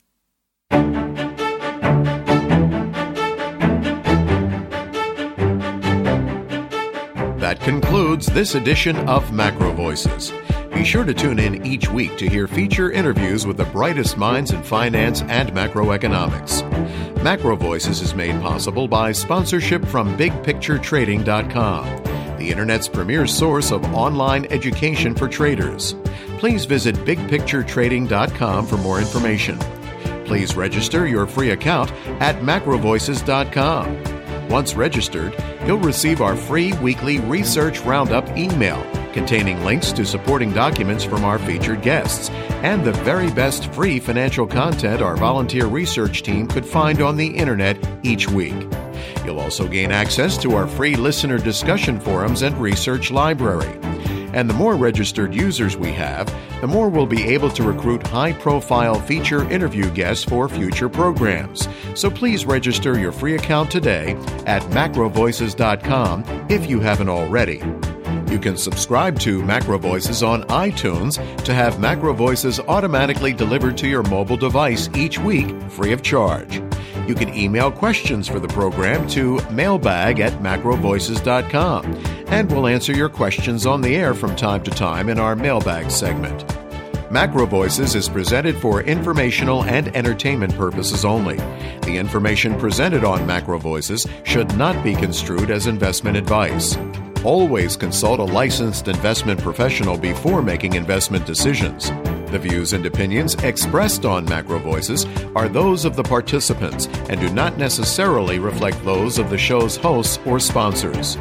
That concludes this edition of Macro Voices. Be sure to tune in each week to hear feature interviews with the brightest minds in finance and macroeconomics. Macro Voices is made possible by sponsorship from big picture trading dot com, the Internet's premier source of online education for traders. Please visit big picture trading dot com for more information. Please register your free account at macro voices dot com. Once registered, you'll receive our free weekly Research Roundup email containing links to supporting documents from our featured guests and the very best free financial content our volunteer research team could find on the internet each week. You'll also gain access to our free listener discussion forums and research library. And the more registered users we have, the more we'll be able to recruit high-profile feature interview guests for future programs. So please register your free account today at macro voices dot com if you haven't already. You can subscribe to Macro Voices on iTunes to have Macro Voices automatically delivered to your mobile device each week, free of charge. You can email questions for the program to mailbag at macro voices dot com, and we'll answer your questions on the air from time to time in our mailbag segment. Macro Voices is presented for informational and entertainment purposes only. The information presented on Macro Voices should not be construed as investment advice. Always consult a licensed investment professional before making investment decisions. The views and opinions expressed on Macro Voices are those of the participants and do not necessarily reflect those of the show's hosts or sponsors.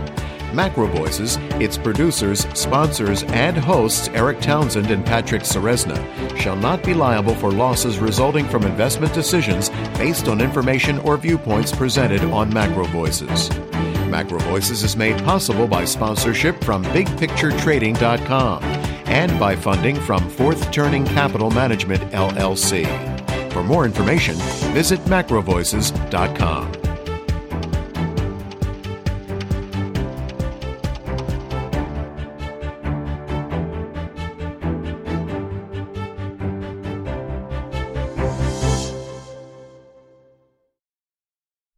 Macro Voices, its producers, sponsors, and hosts Eric Townsend and Patrick Ceresna shall not be liable for losses resulting from investment decisions based on information or viewpoints presented on Macro Voices. Macro Voices is made possible by sponsorship from big picture trading dot com and by funding from Fourth Turning Capital Management, L L C. For more information, visit macro voices dot com.